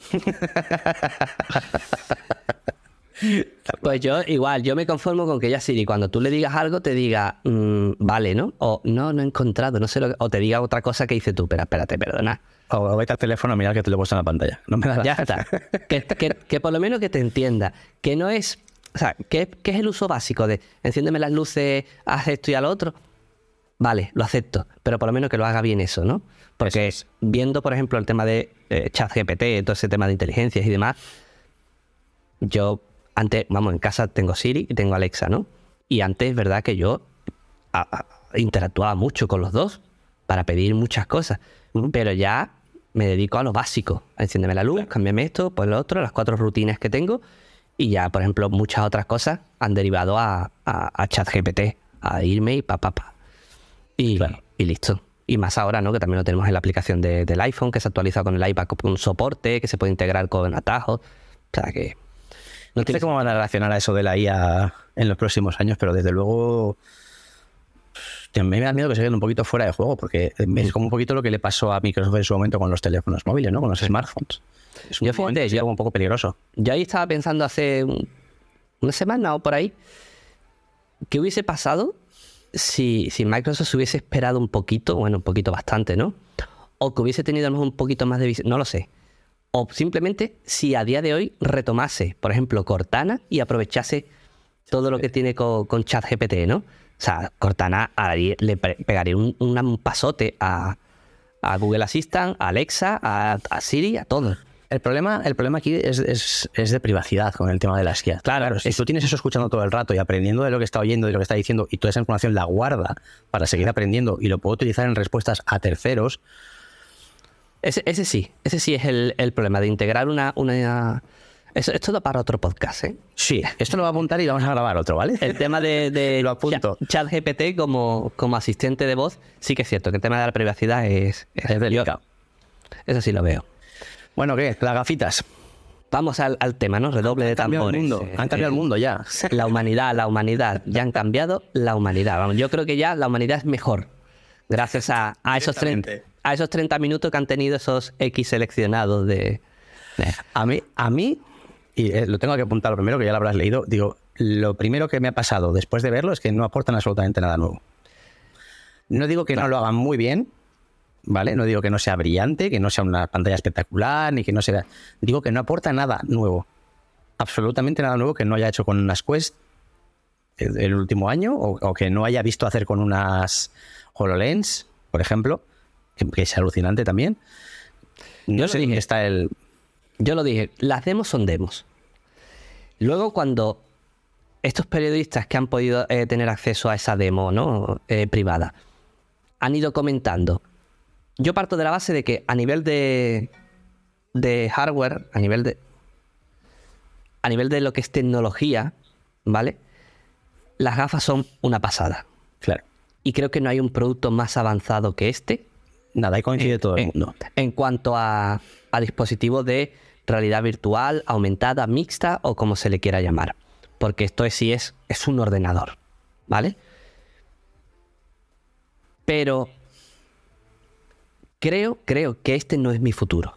Pues yo igual, yo me conformo con que ya Siri, cuando tú le digas algo, te diga, mmm, vale, ¿no? O no, no he encontrado, no sé lo que... O te diga otra cosa que dice tú, pero espérate, perdona. O, o vete al teléfono a mirar que te lo he puesto en la pantalla. No me da la... Ya está. que, que, que por lo menos que te entienda. Que no es... O sea, ¿qué, qué es el uso básico de enciéndeme las luces, haz esto y al otro? Vale, lo acepto. Pero por lo menos que lo haga bien eso, ¿no? Porque es. Viendo, por ejemplo, el tema de eh, ChatGPT, todo ese tema de inteligencias y demás, yo antes, vamos, en casa tengo Siri y tengo Alexa, ¿no? Y antes es verdad que yo a, a, interactuaba mucho con los dos para pedir muchas cosas, uh-huh. Pero ya me dedico a lo básico. Enciéndeme la luz, cámbiame esto, pues lo otro, las cuatro rutinas que tengo, y ya, por ejemplo, muchas otras cosas han derivado a, a, a ChatGPT, a irme y pa, pa, pa. Y, claro. y listo. Y más ahora, ¿no? Que también lo tenemos en la aplicación de, del iPhone, que se actualiza con el iPad con un soporte, que se puede integrar con atajos. O sea que... No sé cómo van a reaccionar a eso de la I A en los próximos años, pero desde luego... A mí me da miedo que se queden un poquito fuera de juego, porque es como un poquito lo que le pasó a Microsoft en su momento con los teléfonos móviles, ¿no? Con los smartphones. Es un yo fíjate, yo, como un poco peligroso. Yo ahí estaba pensando hace un, una semana o por ahí, ¿qué hubiese pasado si, si Microsoft se hubiese esperado un poquito, bueno, un poquito bastante, ¿no? O que hubiese tenido un poquito más de visión, no lo sé. O simplemente si a día de hoy retomase, por ejemplo, Cortana y aprovechase todo lo que tiene con, con ChatGPT, ¿no? O sea, Cortana le pegaría un, un pasote a, a Google Assistant, a Alexa, a, a Siri, a todos. El problema, el problema aquí es, es, es de privacidad con el tema de las I A. Claro, claro, si tú tienes eso escuchando todo el rato y aprendiendo de lo que está oyendo y lo que está diciendo y toda esa información la guarda para seguir aprendiendo y lo puedo utilizar en respuestas a terceros. Ese, ese sí, ese sí es el, el problema de integrar una... una... Eso, esto da para otro podcast, ¿eh? Sí, esto lo voy a apuntar y vamos a grabar otro, ¿vale? El tema de, de lo apunto. ChatGPT como, como asistente de voz, sí que es cierto que el tema de la privacidad es, es, es delicado. Eso sí lo veo. Bueno, ¿qué? Las gafitas. Vamos al, al tema, ¿no? Redoble de tambores. Han cambiado el mundo, han cambiado el mundo ya. La humanidad, la humanidad. Ya han cambiado la humanidad. Vamos, yo creo que ya la humanidad es mejor. Gracias a, a, esos, treinta, a esos treinta minutos que han tenido esos X seleccionados de... de... A mí, a mí, y lo tengo que apuntar lo primero, que ya lo habrás leído, digo, lo primero que me ha pasado después de verlo es que no aportan absolutamente nada nuevo. No digo que claro. no lo hagan muy bien, ¿vale? No digo que no sea brillante, que no sea una pantalla espectacular, ni que no sea... Digo que no aporta nada nuevo. Absolutamente nada nuevo que no haya hecho con unas Quest el, el último año, o, o que no haya visto hacer con unas HoloLens, por ejemplo, que, que es alucinante también. No yo sé dije, dónde está el... Yo lo dije, las demos son demos. Luego cuando estos periodistas que han podido eh, tener acceso a esa demo, ¿no? eh, privada, han ido comentando. Yo parto de la base de que a nivel de, de hardware, a nivel de a nivel de lo que es tecnología, ¿vale? Las gafas son una pasada. Claro. Y creo que no hay un producto más avanzado que este. Nada, ahí coincide en, todo el en, mundo. En cuanto a, a dispositivos de realidad virtual, aumentada, mixta o como se le quiera llamar. Porque esto es, sí es, es un ordenador, ¿vale? Pero creo, creo que este no es mi futuro.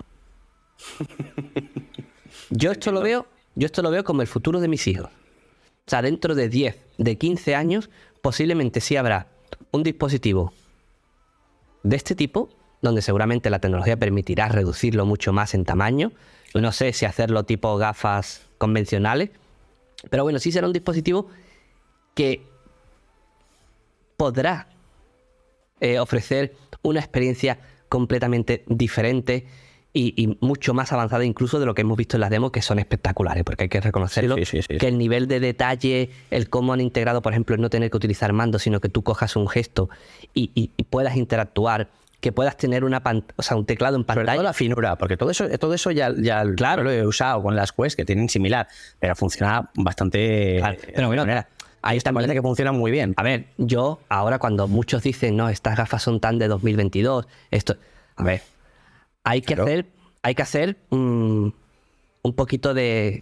Yo esto lo veo, yo esto lo veo como el futuro de mis hijos. O sea, dentro de diez, de quince años, posiblemente sí habrá un dispositivo de este tipo, donde seguramente la tecnología permitirá reducirlo mucho más en tamaño. No sé si hacerlo tipo gafas convencionales, pero bueno, sí será un dispositivo que podrá eh, ofrecer una experiencia completamente diferente y, y mucho más avanzada incluso de lo que hemos visto en las demos, que son espectaculares, porque hay que reconocerlo, sí, sí, sí, sí. que el nivel de detalle, el cómo han integrado, por ejemplo, el no tener que utilizar mando, sino que tú cojas un gesto y, y, y puedas interactuar, que puedas tener una pant- o sea, un teclado en pantalla. Sobre todo la finura, porque todo eso, todo eso ya, ya claro, lo he usado con las Quest, que tienen similar, pero funciona bastante... Claro, pero bueno, manera. Ahí está, parece que funciona muy bien. A ver, yo ahora cuando muchos dicen, no, estas gafas son tan de dos mil veintidós, esto... A ver, hay que claro. hacer, hay que hacer um, un poquito de,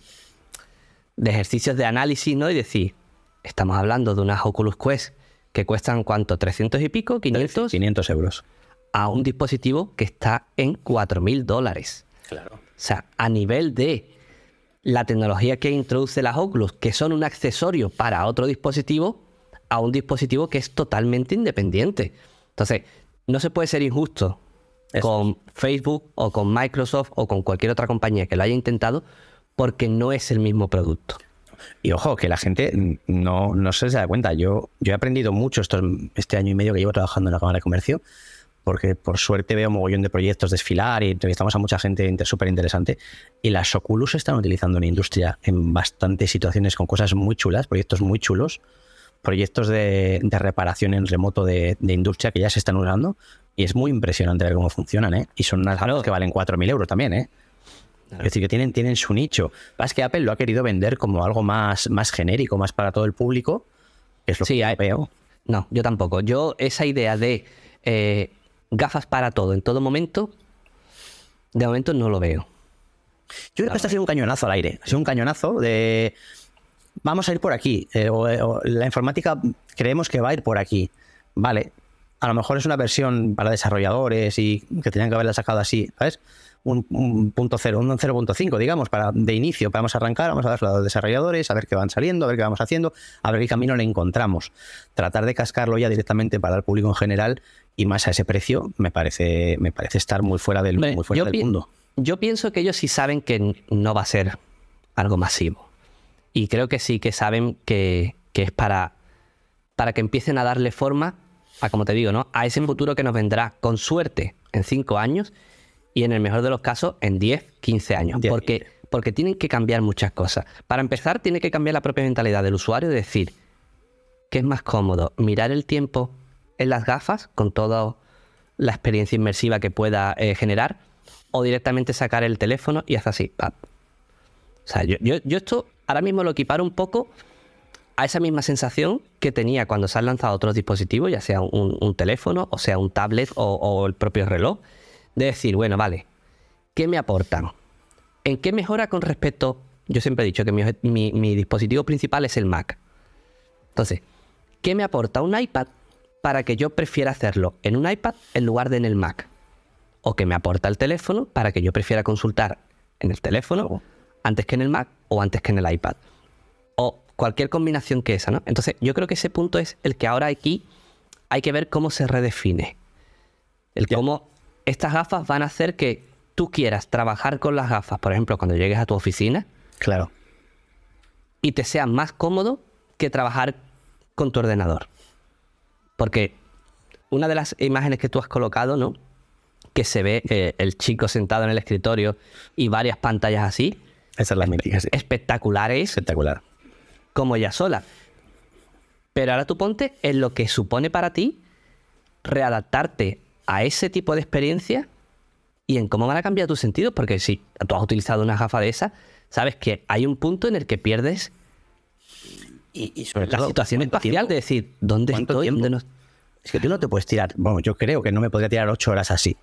de ejercicios de análisis, ¿no? Y decir, estamos hablando de unas Oculus Quest que cuestan, ¿cuánto? ¿trescientos y pico? ¿quinientos? quinientos euros. A un dispositivo que está en cuatro mil dólares. Claro. O sea, a nivel de la tecnología que introduce las Oculus, que son un accesorio para otro dispositivo, a un dispositivo que es totalmente independiente. Entonces, no se puede ser injusto Eso. con Facebook o con Microsoft o con cualquier otra compañía que lo haya intentado, porque no es el mismo producto. Y ojo, que la gente no, no se da cuenta. Yo, yo he aprendido mucho estos, este año y medio que llevo trabajando en la Cámara de Comercio, porque por suerte veo un mogollón de proyectos desfilar y entrevistamos a mucha gente súper interesante. Y las Oculus se están utilizando en la industria en bastantes situaciones con cosas muy chulas, proyectos muy chulos, proyectos de, de reparación en remoto de, de industria que ya se están usando. Y es muy impresionante ver cómo funcionan, ¿eh? Y son unas gafas que valen cuatro mil euros también, ¿eh? Claro. Es decir, que tienen, tienen su nicho. Es que Apple lo ha querido vender como algo más, más genérico, más para todo el público, que es lo sí, que hay, veo. No, yo tampoco. Yo esa idea de... Eh, gafas para todo, en todo momento, de momento no lo veo. Yo creo que esto ha sido un cañonazo al aire. Ha sido un cañonazo de... Vamos a ir por aquí. Eh, o, o, la informática creemos que va a ir por aquí. Vale. A lo mejor es una versión para desarrolladores y que tenían que haberla sacado así, ¿sabes? Un, un punto cero, un cero punto cinco, digamos, para de inicio. Vamos a arrancar, vamos a darlo a los desarrolladores, a ver qué van saliendo, a ver qué vamos haciendo, a ver qué camino le encontramos. Tratar de cascarlo ya directamente para el público en general y más a ese precio, me parece, me parece estar muy fuera del, muy fuera del pi- mundo. Yo pienso que ellos sí saben que no va a ser algo masivo. Y creo que sí que saben que, que es para, para que empiecen a darle forma a, como te digo, ¿no? A ese futuro que nos vendrá con suerte en cinco años y en el mejor de los casos en diez, quince años. diez, porque, porque tienen que cambiar muchas cosas. Para empezar, tiene que cambiar la propia mentalidad del usuario, de decir, ¿qué es más cómodo? ¿Mirar el tiempo en las gafas con toda la experiencia inmersiva que pueda eh, generar? ¿O directamente sacar el teléfono y hacer así? ¡Pap! O sea, yo, yo, yo esto ahora mismo lo equiparo un poco a esa misma sensación que tenía cuando se han lanzado otros dispositivos, ya sea un, un teléfono, o sea un tablet o, o el propio reloj, de decir, bueno, vale, ¿qué me aportan? ¿En qué mejora con respecto? Yo siempre he dicho que mi, mi, mi dispositivo principal es el Mac. Entonces, ¿qué me aporta un iPad para que yo prefiera hacerlo en un iPad en lugar de en el Mac? ¿O qué me aporta el teléfono para que yo prefiera consultar en el teléfono antes que en el Mac o antes que en el iPad? O cualquier combinación que esa, ¿no? Entonces, yo creo que ese punto es el que ahora aquí hay que ver cómo se redefine. El cómo estas gafas van a hacer que tú quieras trabajar con las gafas, por ejemplo, cuando llegues a tu oficina. Claro. Y te sea más cómodo que trabajar con tu ordenador. Porque una de las imágenes que tú has colocado, ¿no? Que se ve eh, el chico sentado en el escritorio y varias pantallas así. Esa es la mítica, sí. Espectaculares. Espectacular. Como ella sola. Pero ahora tú ponte en lo que supone para ti readaptarte a ese tipo de experiencia y en cómo van a cambiar tus sentidos. Porque si tú has utilizado una gafa de esa, sabes que hay un punto en el que pierdes y, y sobre la todo, situación espacial tiempo? de decir, ¿dónde estoy? ¿Dónde no? Es que tú no te puedes tirar. Bueno, yo creo que no me podría tirar ocho horas así.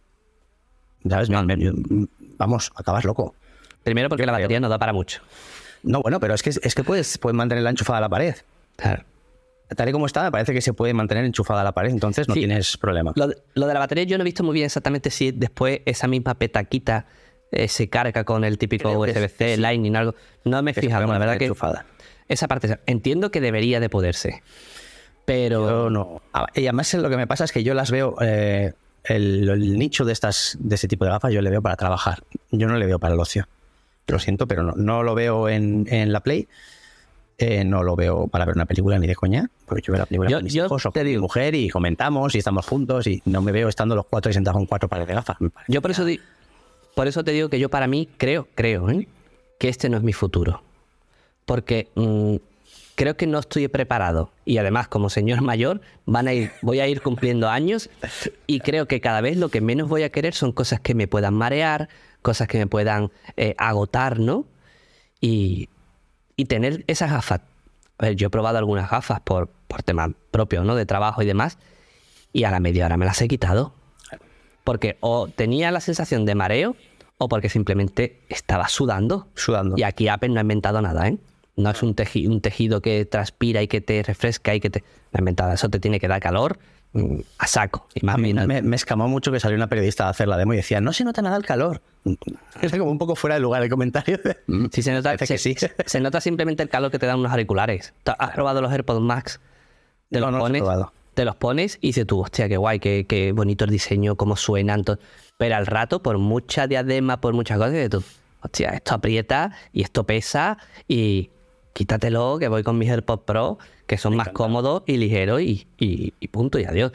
¿Sabes? Me- me- vamos, acabas loco. Primero porque Yo la creo. batería no da para mucho. No, bueno, pero es que, es que puedes, puedes mantenerla enchufada a la pared. Claro. Tal y como está, me parece que se puede mantener enchufada a la pared, entonces no Sí. tienes problema. Lo de, lo de la batería yo no he visto muy bien exactamente si después esa misma petaquita eh, se carga con el típico Creo U que S B C, sí. Lightning, algo. No me he Que se fijado, puede la verdad mantener que enchufada. esa parte entiendo que debería de poderse. Pero Yo no. Ah, Y además lo que me pasa es que yo las veo, eh, el, el nicho de estas de ese tipo de gafas yo le veo para trabajar. Yo no le veo para el ocio. Lo siento, pero no, no lo veo en, en la Play. Eh, no lo veo para ver una película ni de coña, porque yo veo la película Yo- con mis yo hijos o te con mi digo- mujer y comentamos y estamos juntos y no me veo estando los cuatro y sentados con cuatro pares de gafas. Me parece yo por eso, di- por eso te digo que yo para mí creo, creo, ¿eh? que este no es mi futuro. Porque mm, creo que no estoy preparado. Y además, como señor mayor, van a ir, voy a ir cumpliendo años y creo que cada vez lo que menos voy a querer son cosas que me puedan marear, cosas que me puedan eh, agotar, ¿no? Y, y tener esas gafas. A ver, yo he probado algunas gafas por, por temas propios, ¿no? De trabajo y demás. Y a la media hora me las he quitado. Porque o tenía la sensación de mareo o porque simplemente estaba sudando. sudando. Y aquí Apple no ha inventado nada, ¿eh? No es un, teji- un tejido que transpira y que te refresca y que te... No ha inventado. Eso te tiene que dar calor mm, a saco. Y más A mí bien- me, me escamó mucho que salió una periodista a hacer la demo y decía, no se nota nada el calor. Es como un poco fuera de lugar el comentario. Sí, se nota, Parece se, que sí. se nota simplemente el calor que te dan unos auriculares. ¿Tú ¿Has probado los AirPods Max? Te No, los no los he pones, probado. te los pones y dices tú, hostia, qué guay, qué, qué bonito el diseño, cómo suenan. todo. Pero al rato, por mucha diadema, por muchas cosas, dices tú, hostia, esto aprieta y esto pesa y quítatelo, que voy con mis AirPods Pro, que son Me más encanta. cómodos y ligeros y, y, y punto, y adiós.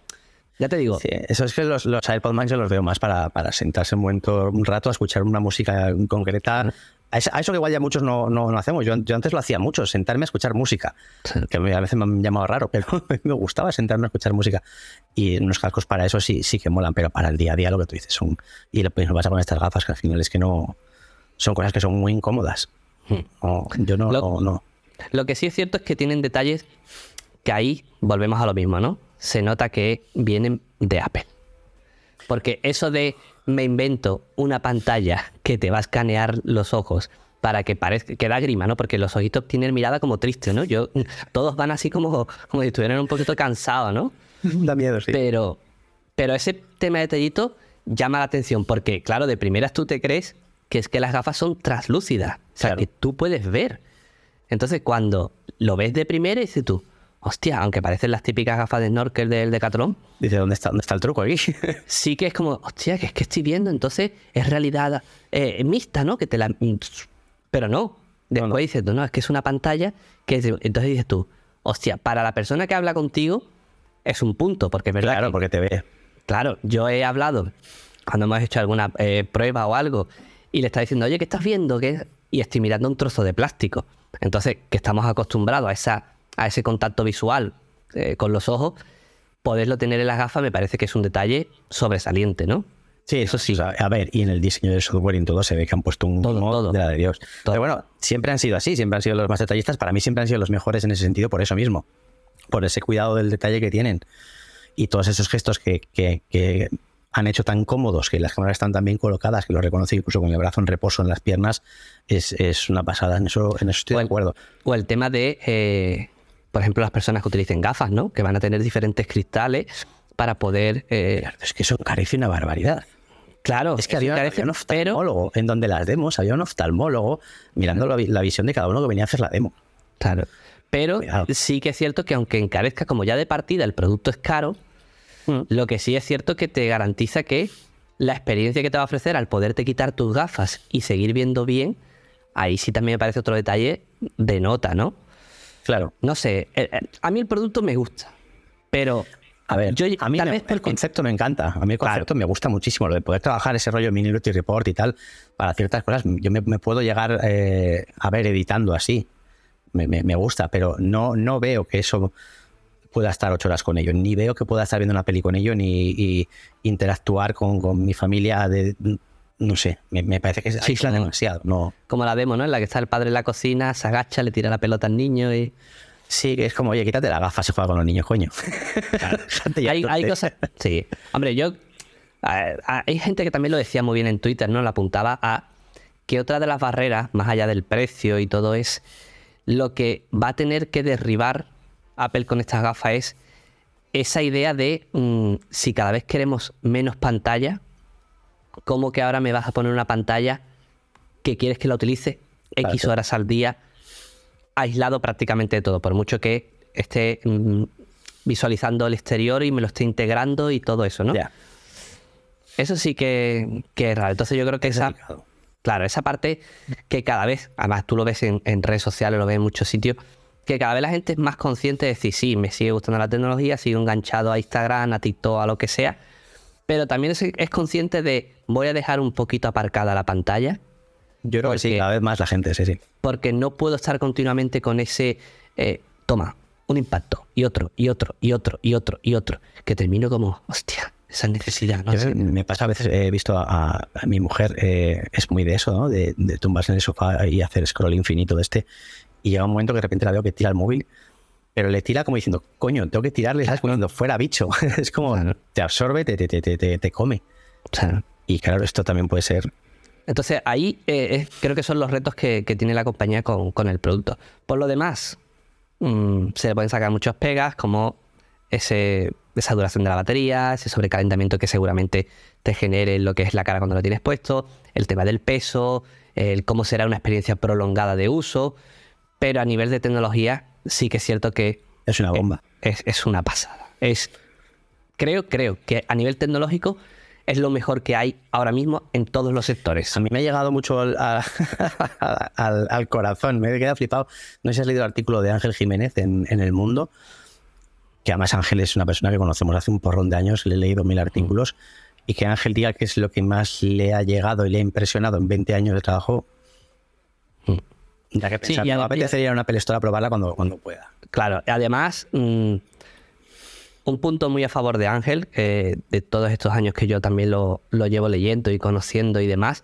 Ya te digo, Sí, eso es que los, los AirPods Max yo los veo más para, para sentarse un, momento, un rato a escuchar una música concreta. A eso, a eso que igual ya muchos no, no, no hacemos. Yo, yo antes lo hacía mucho, sentarme a escuchar música. Que a veces me han llamado raro, pero me gustaba sentarme a escuchar música. Y unos cascos para eso sí, sí que molan, pero para el día a día lo que tú dices son... Y lo pues, vas a poner estas gafas que al final es que no... Son cosas que son muy incómodas. No, yo no, Lo- no, no. Lo que sí es cierto es que tienen detalles que ahí volvemos a lo mismo, ¿no? Se nota que vienen de Apple. Porque eso de me invento una pantalla que te va a escanear los ojos para que parezca que da grima, ¿no? Porque los ojitos tienen mirada como triste, ¿no? Yo, todos van así como, como si estuvieran un poquito cansados, ¿no? Da miedo, sí. Pero, pero ese tema de detallito llama la atención porque, claro, de primeras tú te crees que es que las gafas son translúcidas. O sea, Claro. que tú puedes ver. Entonces, cuando lo ves de primera, dices tú, hostia, aunque parecen las típicas gafas de snorkel del Decathlon, Dice, ¿dónde está, ¿dónde está el truco aquí? sí que es como, hostia, que es que estoy viendo, entonces es realidad eh, mixta, ¿no? Que te la... Pero no. Después no. dices tú, no, es que es una pantalla que... es- Entonces dices tú, hostia, para la persona que habla contigo es un punto, porque es verdad Claro, que- porque te ve. Claro, yo he hablado cuando hemos hecho alguna eh, prueba o algo y le está diciendo, oye, ¿qué estás viendo? ¿Qué? Y estoy mirando un trozo de plástico. Entonces, que estamos acostumbrados a, esa, a ese contacto visual eh, con los ojos, poderlo tener en las gafas me parece que es un detalle sobresaliente, ¿no? Sí, eso sí. O sea, a ver, y en el diseño del software y en todo se ve que han puesto un Todo, mod todo. de la de Dios. Todo. Pero bueno, siempre han sido así, siempre han sido los más detallistas. Para mí siempre han sido los mejores en ese sentido por eso mismo. Por ese cuidado del detalle que tienen. Y todos esos gestos que, que, que han hecho tan cómodos, que las cámaras están tan bien colocadas, que lo reconoce incluso con el brazo en reposo en las piernas, es, es una pasada. En eso, en eso estoy o de el, acuerdo. O el tema de, eh, por ejemplo, las personas que utilicen gafas, ¿no? Que van a tener diferentes cristales para poder... Eh... Claro, es que eso encarece una barbaridad. Claro, es que había, encarece, había un oftalmólogo, pero... en donde las demos, había un oftalmólogo mirando la, la visión de cada uno que venía a hacer la demo. Claro, pero Cuidado. Sí que es cierto que aunque encarezca, como ya de partida el producto es caro, mm. lo que sí es cierto es que te garantiza que la experiencia que te va a ofrecer al poderte quitar tus gafas y seguir viendo bien, ahí sí también me parece otro detalle de nota, ¿no? Claro. No sé, a mí el producto me gusta, pero... A ver, yo, a mí me, el concepto me encanta. A mí el concepto claro. me gusta muchísimo. Lo de poder trabajar ese rollo Minority Report y tal, para ciertas cosas, yo me, me puedo llegar eh, a ver editando así. Me, me, me gusta, pero no, no veo que eso pueda estar ocho horas con ello. Ni veo que pueda estar viendo una peli con ello, ni y interactuar con, con mi familia de... No sé, me, me parece que se sí, aísla demasiado. No. Como la demo, ¿no? En la que está el padre en la cocina, se agacha, le tira la pelota al niño y... Sí, que es como, oye, quítate las gafas y juega con los niños, coño. Claro. hay, hay cosas... Sí. Hombre, yo... Hay gente que también lo decía muy bien en Twitter, ¿no? Le apuntaba a que otra de las barreras, más allá del precio y todo, es lo que va a tener que derribar Apple con estas gafas es esa idea de mmm, si cada vez queremos menos pantalla, ¿cómo que ahora me vas a poner una pantalla que quieres que la utilice X claro. horas al día, aislado prácticamente de todo, por mucho que esté mmm, visualizando el exterior y me lo esté integrando y todo eso, ¿no? Yeah. Eso sí que, que es raro. Entonces yo creo que es esa, delicado. Claro, esa parte que cada vez, además tú lo ves en, en redes sociales, lo ves en muchos sitios, que cada vez la gente es más consciente de decir, sí, me sigue gustando la tecnología, sigo enganchado a Instagram, a TikTok, a lo que sea, pero también es, es consciente de, voy a dejar un poquito aparcada la pantalla. Yo creo porque, que sí, cada vez más la gente, sí, sí. Porque no puedo estar continuamente con ese, eh, toma, un impacto, y otro, y otro, y otro, y otro, y otro, que termino como, hostia, esa necesidad, ¿no? Yo, me pasa a veces, he visto a, a mi mujer, eh, es muy de eso, ¿no? De, de tumbarse en el sofá y hacer scroll infinito de este, y llega un momento que de repente la veo que tira el móvil, pero le tira como diciendo, coño, tengo que tirarle, ¿sabes? Cuando fuera bicho. Es como, claro. te absorbe, te, te, te, te, te come. Claro. Y claro, esto también puede ser... Entonces ahí eh, es, creo que son los retos que, que tiene la compañía con, con el producto. Por lo demás, mmm, se le pueden sacar muchas pegas, como ese, esa duración de la batería, ese sobrecalentamiento que seguramente te genere lo que es la cara cuando lo tienes puesto, el tema del peso, el cómo será una experiencia prolongada de uso, pero a nivel de tecnología sí que es cierto que... Es una bomba. Es, es una pasada. Es, creo, creo que a nivel tecnológico es lo mejor que hay ahora mismo en todos los sectores. A mí me ha llegado mucho al, al, al, al corazón, me he quedado flipado. No sé si has leído el artículo de Ángel Jiménez en, en El Mundo, que además Ángel es una persona que conocemos hace un porrón de años, le he leído mil artículos, mm. y que Ángel diga que es lo que más le ha llegado y le ha impresionado en veinte años de trabajo. Mm. Ya que pensar, sí, me apetecería ir a una Apple Store a probarla cuando, cuando pueda. Claro, además... Mmm... Un punto muy a favor de Ángel, eh, de todos estos años que yo también lo, lo llevo leyendo y conociendo y demás,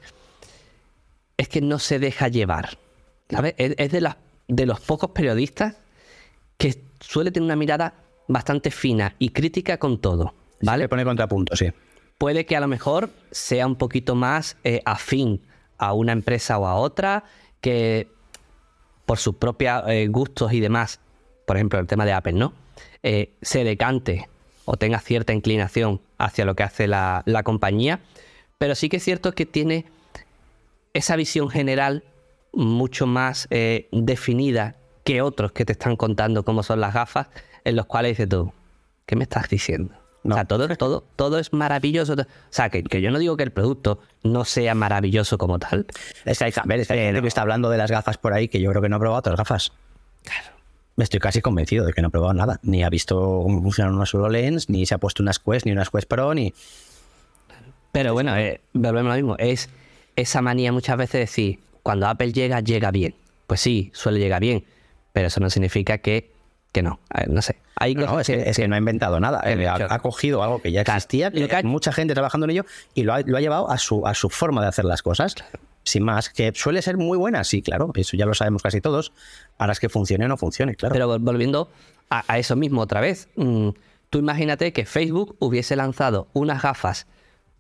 es que no se deja llevar, ¿sabes? Es, es de, las, de los pocos periodistas que suele tener una mirada bastante fina y crítica con todo, ¿vale? Se pone contrapunto, sí. Puede que a lo mejor sea un poquito más eh, afín a una empresa o a otra, que por sus propios eh, gustos y demás, por ejemplo, el tema de Apple, ¿no? Eh, se decante o tenga cierta inclinación hacia lo que hace la, la compañía, pero sí que es cierto que tiene esa visión general mucho más eh, definida que otros que te están contando cómo son las gafas, en los cuales dices tú, ¿qué me estás diciendo? No. O sea, todo, todo, todo es maravilloso. O sea, que, que yo no digo que el producto no sea maravilloso como tal. Es que hay, a ver, es que hay gente que está hablando de las gafas por ahí que yo creo que no ha probado otras gafas. Claro. Me estoy casi convencido de que no ha probado nada. Ni ha visto cómo funcionan unas HoloLens, ni se ha puesto unas Quest, ni unas Quest Pro, ni... Pero bueno, eh, volvemos a lo mismo. Es esa manía muchas veces de decir, cuando Apple llega, llega bien. Pues sí, suele llegar bien, pero eso no significa que, que no. A ver, no sé. Hay no, no, es, que, es que no ha inventado nada. Eh, ha, ha cogido algo que ya existía, que hay mucha gente trabajando en ello, y lo ha, lo ha llevado a su, a su forma de hacer las cosas. Claro. Sin más, que suele ser muy buena, sí, claro, eso ya lo sabemos casi todos. Ahora es que funcione o no funcione, claro. Pero volviendo a, a eso mismo otra vez, mmm, tú imagínate que Facebook hubiese lanzado unas gafas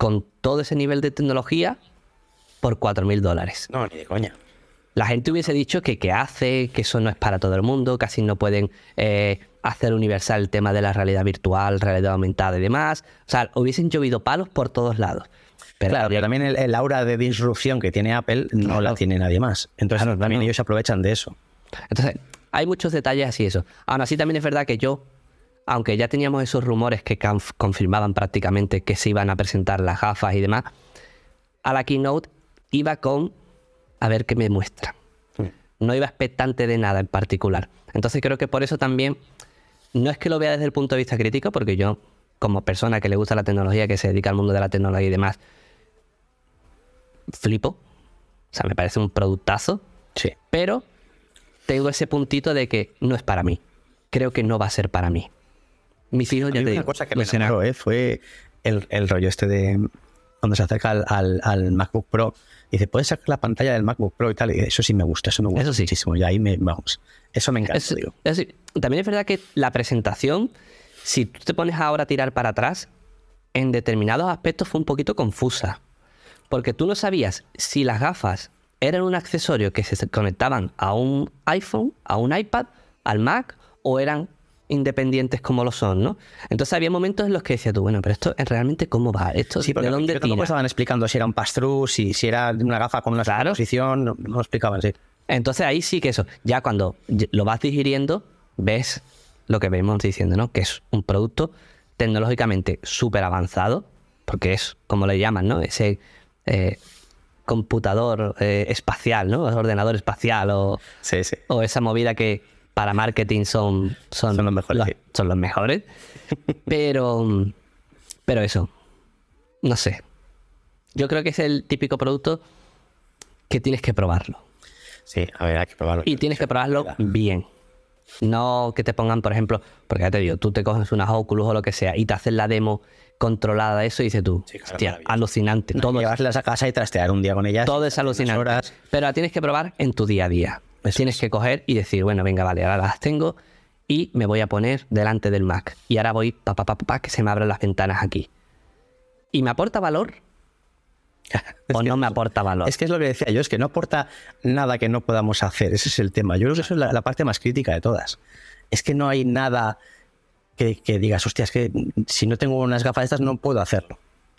con todo ese nivel de tecnología por cuatro mil dólares. No, ni de coña. La gente hubiese dicho que qué hace, que eso no es para todo el mundo, casi no pueden eh, hacer universal el tema de la realidad virtual, realidad aumentada y demás. O sea, hubiesen llovido palos por todos lados. Pero claro, pero también el, el aura de disrupción que tiene Apple no claro. la tiene nadie más. Entonces claro, también no. ellos se aprovechan de eso. Entonces, hay muchos detalles así eso. Aún así también es verdad que yo, aunque ya teníamos esos rumores que conf- confirmaban prácticamente que se iban a presentar las gafas y demás, a la keynote iba con a ver qué me muestra. No iba expectante de nada en particular. Entonces creo que por eso también, no es que lo vea desde el punto de vista crítico, porque yo, como persona que le gusta la tecnología, que se dedica al mundo de la tecnología y demás, flipo. O sea, me parece un productazo. Sí. Pero tengo ese puntito de que no es para mí. Creo que no va a ser para mí. Mis hijos, ya te digo. Una cosa que me enamoró, ¿eh? fue el, el rollo este de cuando se acerca al, al, al MacBook Pro y dice, ¿puedes sacar la pantalla del MacBook Pro y tal? Y eso sí me gusta, eso me gusta eso sí. muchísimo. Y ahí me, vamos, eso me encanta. Eso, digo. Eso sí. También es verdad que la presentación, si tú te pones ahora a tirar para atrás, en determinados aspectos fue un poquito confusa. Porque tú no sabías si las gafas eran un accesorio que se conectaban a un iPhone, a un iPad, al Mac, o eran independientes como lo son, ¿no? Entonces había momentos en los que decías tú, bueno, pero esto es realmente cómo va, esto sí, de dónde tira. Estaban explicando si era un pass-through, si, si era una gafa con una claro. exposición, no, no lo explicaban, sí. Entonces ahí sí que eso, ya cuando lo vas digiriendo, ves lo que venimos diciendo, ¿no? Que es un producto tecnológicamente súper avanzado, porque es, como le llaman, ¿no? Ese eh, computador eh, espacial, ¿no? Ordenador espacial o, sí, sí. o esa movida que para marketing son, son, son los mejores. Los, sí. son los mejores. pero, pero eso, no sé. Yo creo que es el típico producto que tienes que probarlo. Sí, a ver, hay que probarlo. Y tienes que probarlo bien. No que te pongan, por ejemplo, porque ya te digo, tú te coges unas Oculus o lo que sea y te hacen la demo controlada de eso y dices tú, sí, claro, hostia, alucinante. No, todo llevarlas a casa y trastear un día con ellas. Todo es alucinante. Horas. Pero la tienes que probar en tu día a día. Eso tienes es. que coger y decir, bueno, venga, vale, ahora las tengo y me voy a poner delante del Mac. Y ahora voy, pa, pa, pa, pa, que se me abran las ventanas aquí. ¿Y me aporta valor? ¿O no me aporta valor? Es que es lo que decía yo, es que no aporta nada que no podamos hacer. Ese es el tema. Yo creo que eso es la, la parte más crítica de todas. Es que no hay nada que, que digas, hostia, es que si no tengo unas gafas de estas no puedo hacerlo.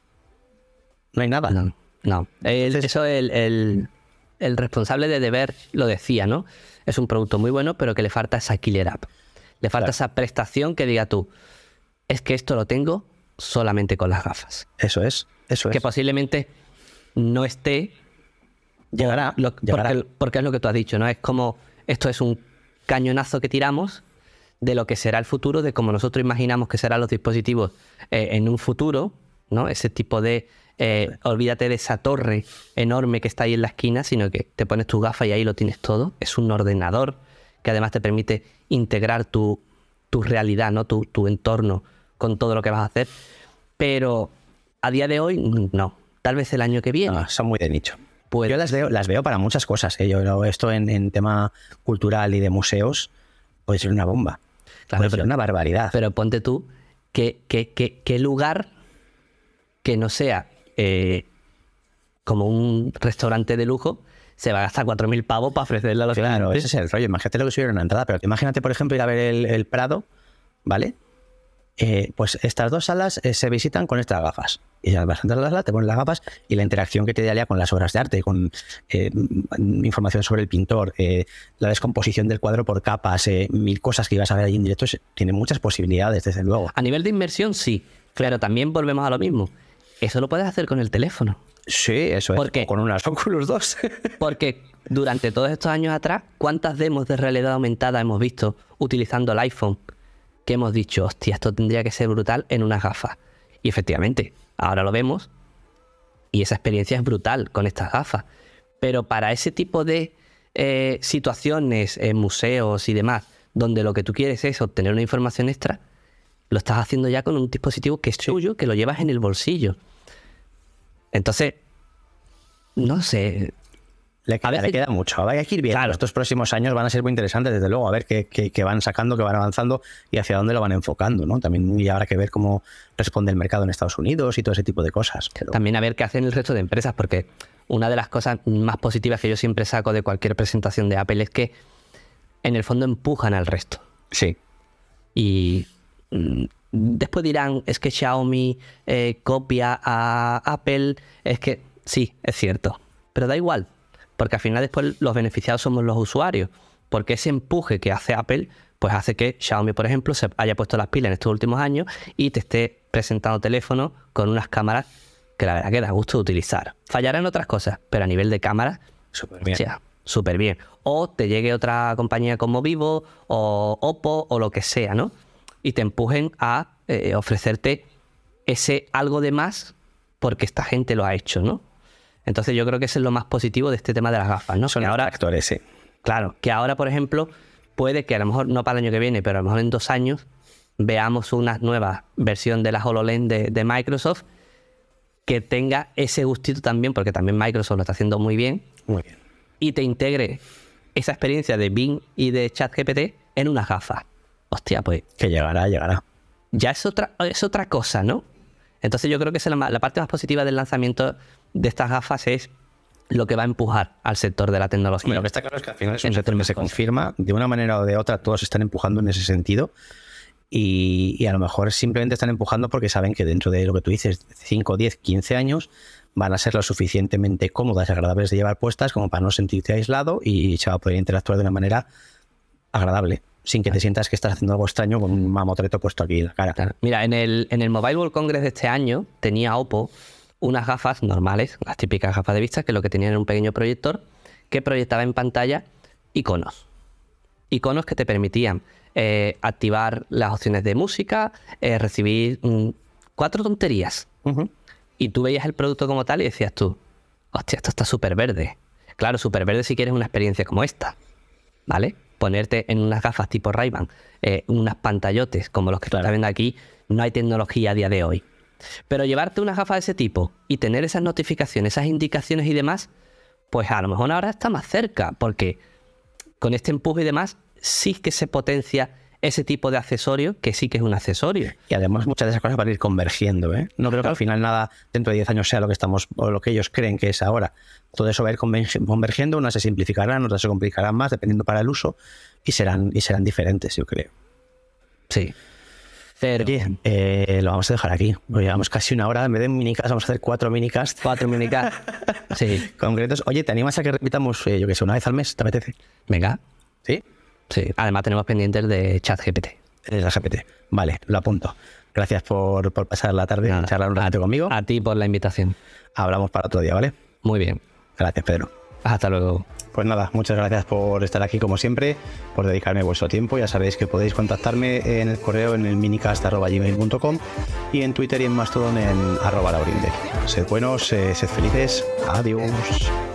No hay nada. No, no. El, Entonces, eso el, el, el responsable de Deber lo decía, ¿no? Es un producto muy bueno, pero que le falta esa killer app. Le falta claro. esa prestación que diga tú, es que esto lo tengo solamente con las gafas. Eso es, eso es. Que posiblemente no esté, llegará, lo, llegará. Porque, porque es lo que tú has dicho, ¿no? Es como, esto es un cañonazo que tiramos de lo que será el futuro, de cómo nosotros imaginamos que serán los dispositivos eh, en un futuro, ¿no? Ese tipo de, eh, sí. olvídate de esa torre enorme que está ahí en la esquina, sino que te pones tu gafa y ahí lo tienes todo. Es un ordenador que además te permite integrar tu, tu realidad, ¿no? Tu, tu entorno con todo lo que vas a hacer. Pero a día de hoy, no. Tal vez el año que viene. No, son muy de nicho. Pues, yo las veo, las veo para muchas cosas. ¿eh? Yo esto en, en tema cultural y de museos puede ser una bomba. Claro, puede pero, ser una barbaridad. Pero ponte tú qué que, que, que lugar que no sea eh, como un restaurante de lujo se va a gastar cuatro mil pavos para ofrecerle a los Claro, clientes. ese es el rollo. Imagínate lo que subiera una entrada. Pero imagínate, por ejemplo, ir a ver el, el Prado, ¿vale? Eh, pues estas dos salas eh, se visitan con estas gafas. Y ya vas a entrar a la sala, te pones las gafas y la interacción que te daría con las obras de arte, con eh, información sobre el pintor, eh, la descomposición del cuadro por capas, eh, mil cosas que ibas a ver ahí en directo, tiene muchas posibilidades, desde luego. A nivel de inmersión, sí. Claro, también volvemos a lo mismo. Eso lo puedes hacer con el teléfono. Sí, eso ¿Por es. qué? Con unas Oculus dos. Porque durante todos estos años atrás, ¿cuántas demos de realidad aumentada hemos visto utilizando el iPhone? Que hemos dicho, hostia, esto tendría que ser brutal en unas gafas. Y efectivamente, ahora lo vemos y esa experiencia es brutal con estas gafas. Pero para ese tipo de eh, situaciones en museos y demás, donde lo que tú quieres es obtener una información extra, lo estás haciendo ya con un dispositivo que es tuyo, que lo llevas en el bolsillo. Entonces, no sé, Le, queda, veces, le queda mucho. Hay que ir viendo. Claro. Estos próximos años van a ser muy interesantes, desde luego, a ver qué, qué, qué van sacando, qué van avanzando y hacia dónde lo van enfocando, ¿no? También y habrá que ver cómo responde el mercado en Estados Unidos y todo ese tipo de cosas. Pero... También a ver qué hacen el resto de empresas, porque una de las cosas más positivas que yo siempre saco de cualquier presentación de Apple es que en el fondo empujan al resto. Sí. Y mm, después dirán, es que Xiaomi eh, copia a Apple, es que sí, es cierto, pero da igual, porque al final después los beneficiados somos los usuarios, porque ese empuje que hace Apple, pues hace que Xiaomi, por ejemplo, se haya puesto las pilas en estos últimos años y te esté presentando teléfonos con unas cámaras que la verdad que da gusto de utilizar. Fallarán otras cosas, pero a nivel de cámaras, Súper bien. O sea, súper bien. O te llegue otra compañía como Vivo o Oppo o lo que sea, ¿no? Y te empujen a eh, ofrecerte ese algo de más porque esta gente lo ha hecho, ¿no? Entonces yo creo que eso es lo más positivo de este tema de las gafas, ¿no? Son que ahora, actores, sí. Claro, que ahora, por ejemplo, puede que a lo mejor no para el año que viene, pero a lo mejor en dos años veamos una nueva versión de la HoloLens de, de Microsoft que tenga ese gustito también, porque también Microsoft lo está haciendo muy bien. Muy bien. Y te integre esa experiencia de Bing y de ChatGPT en unas gafas. Hostia, pues Que llegará, llegará. ya es otra, es otra cosa, ¿no? Entonces yo creo que esa es la, la parte más positiva del lanzamiento de estas gafas es lo que va a empujar al sector de la tecnología. Bueno, lo que está claro es que al final es un Entre sector que otras se cosas. confirma, de una manera o de otra, todos están empujando en ese sentido. Y, y a lo mejor simplemente están empujando porque saben que dentro de lo que tú dices, cinco, diez, quince años, van a ser lo suficientemente cómodas y agradables de llevar puestas como para no sentirte aislado y se va a poder interactuar de una manera agradable, sin que te sientas que estás haciendo algo extraño con un mamotreto puesto aquí en la cara. Claro. Mira, en el, en el Mobile World Congress de este año tenía Oppo unas gafas normales, las típicas gafas de vista, que lo que tenían era un pequeño proyector que proyectaba en pantalla iconos. Iconos que te permitían eh, activar las opciones de música, eh, recibir mm, cuatro tonterías. Uh-huh. Y tú veías el producto como tal y decías tú, hostia, esto está súper verde. Claro, súper verde si quieres una experiencia como esta, ¿vale? Ponerte en unas gafas tipo Ray-Ban, eh, unas pantallotes como los que Claro. tú estás viendo aquí, no hay tecnología a día de hoy. Pero llevarte unas gafas de ese tipo y tener esas notificaciones, esas indicaciones y demás, pues a lo mejor ahora está más cerca, porque con este empuje y demás sí que se potencia ese tipo de accesorio, que sí que es un accesorio. Y además muchas de esas cosas van a ir convergiendo, ¿eh? No creo que al final nada dentro de diez años sea lo que estamos o lo que ellos creen que es ahora. Todo eso va a ir converg- convergiendo, unas se simplificarán, otras se complicarán más dependiendo para el uso y serán, y serán diferentes, yo creo. Sí. Pero Oye, eh, lo vamos a dejar aquí. Pues llevamos casi una hora. En vez de minicast, vamos a hacer cuatro minicasts cuatro minicas. Sí. concretos. Oye, ¿te animas a que repitamos, eh, yo qué sé, una vez al mes? ¿Te apetece? Venga. ¿Sí? Sí. Además tenemos pendientes de ChatGPT. Eres la G P T. Vale, lo apunto. Gracias por, por pasar la tarde y charlar un ratito conmigo. A ti por la invitación. Hablamos para otro día, ¿vale? Muy bien. Gracias, Pedro. Hasta luego. Pues nada, muchas gracias por estar aquí como siempre, por dedicarme vuestro tiempo. Ya sabéis que podéis contactarme en el correo en el minicast arroba gmail punto com y en Twitter y en Mastodon en arroba laurinde. Sed buenos, eh, sed felices. Adiós.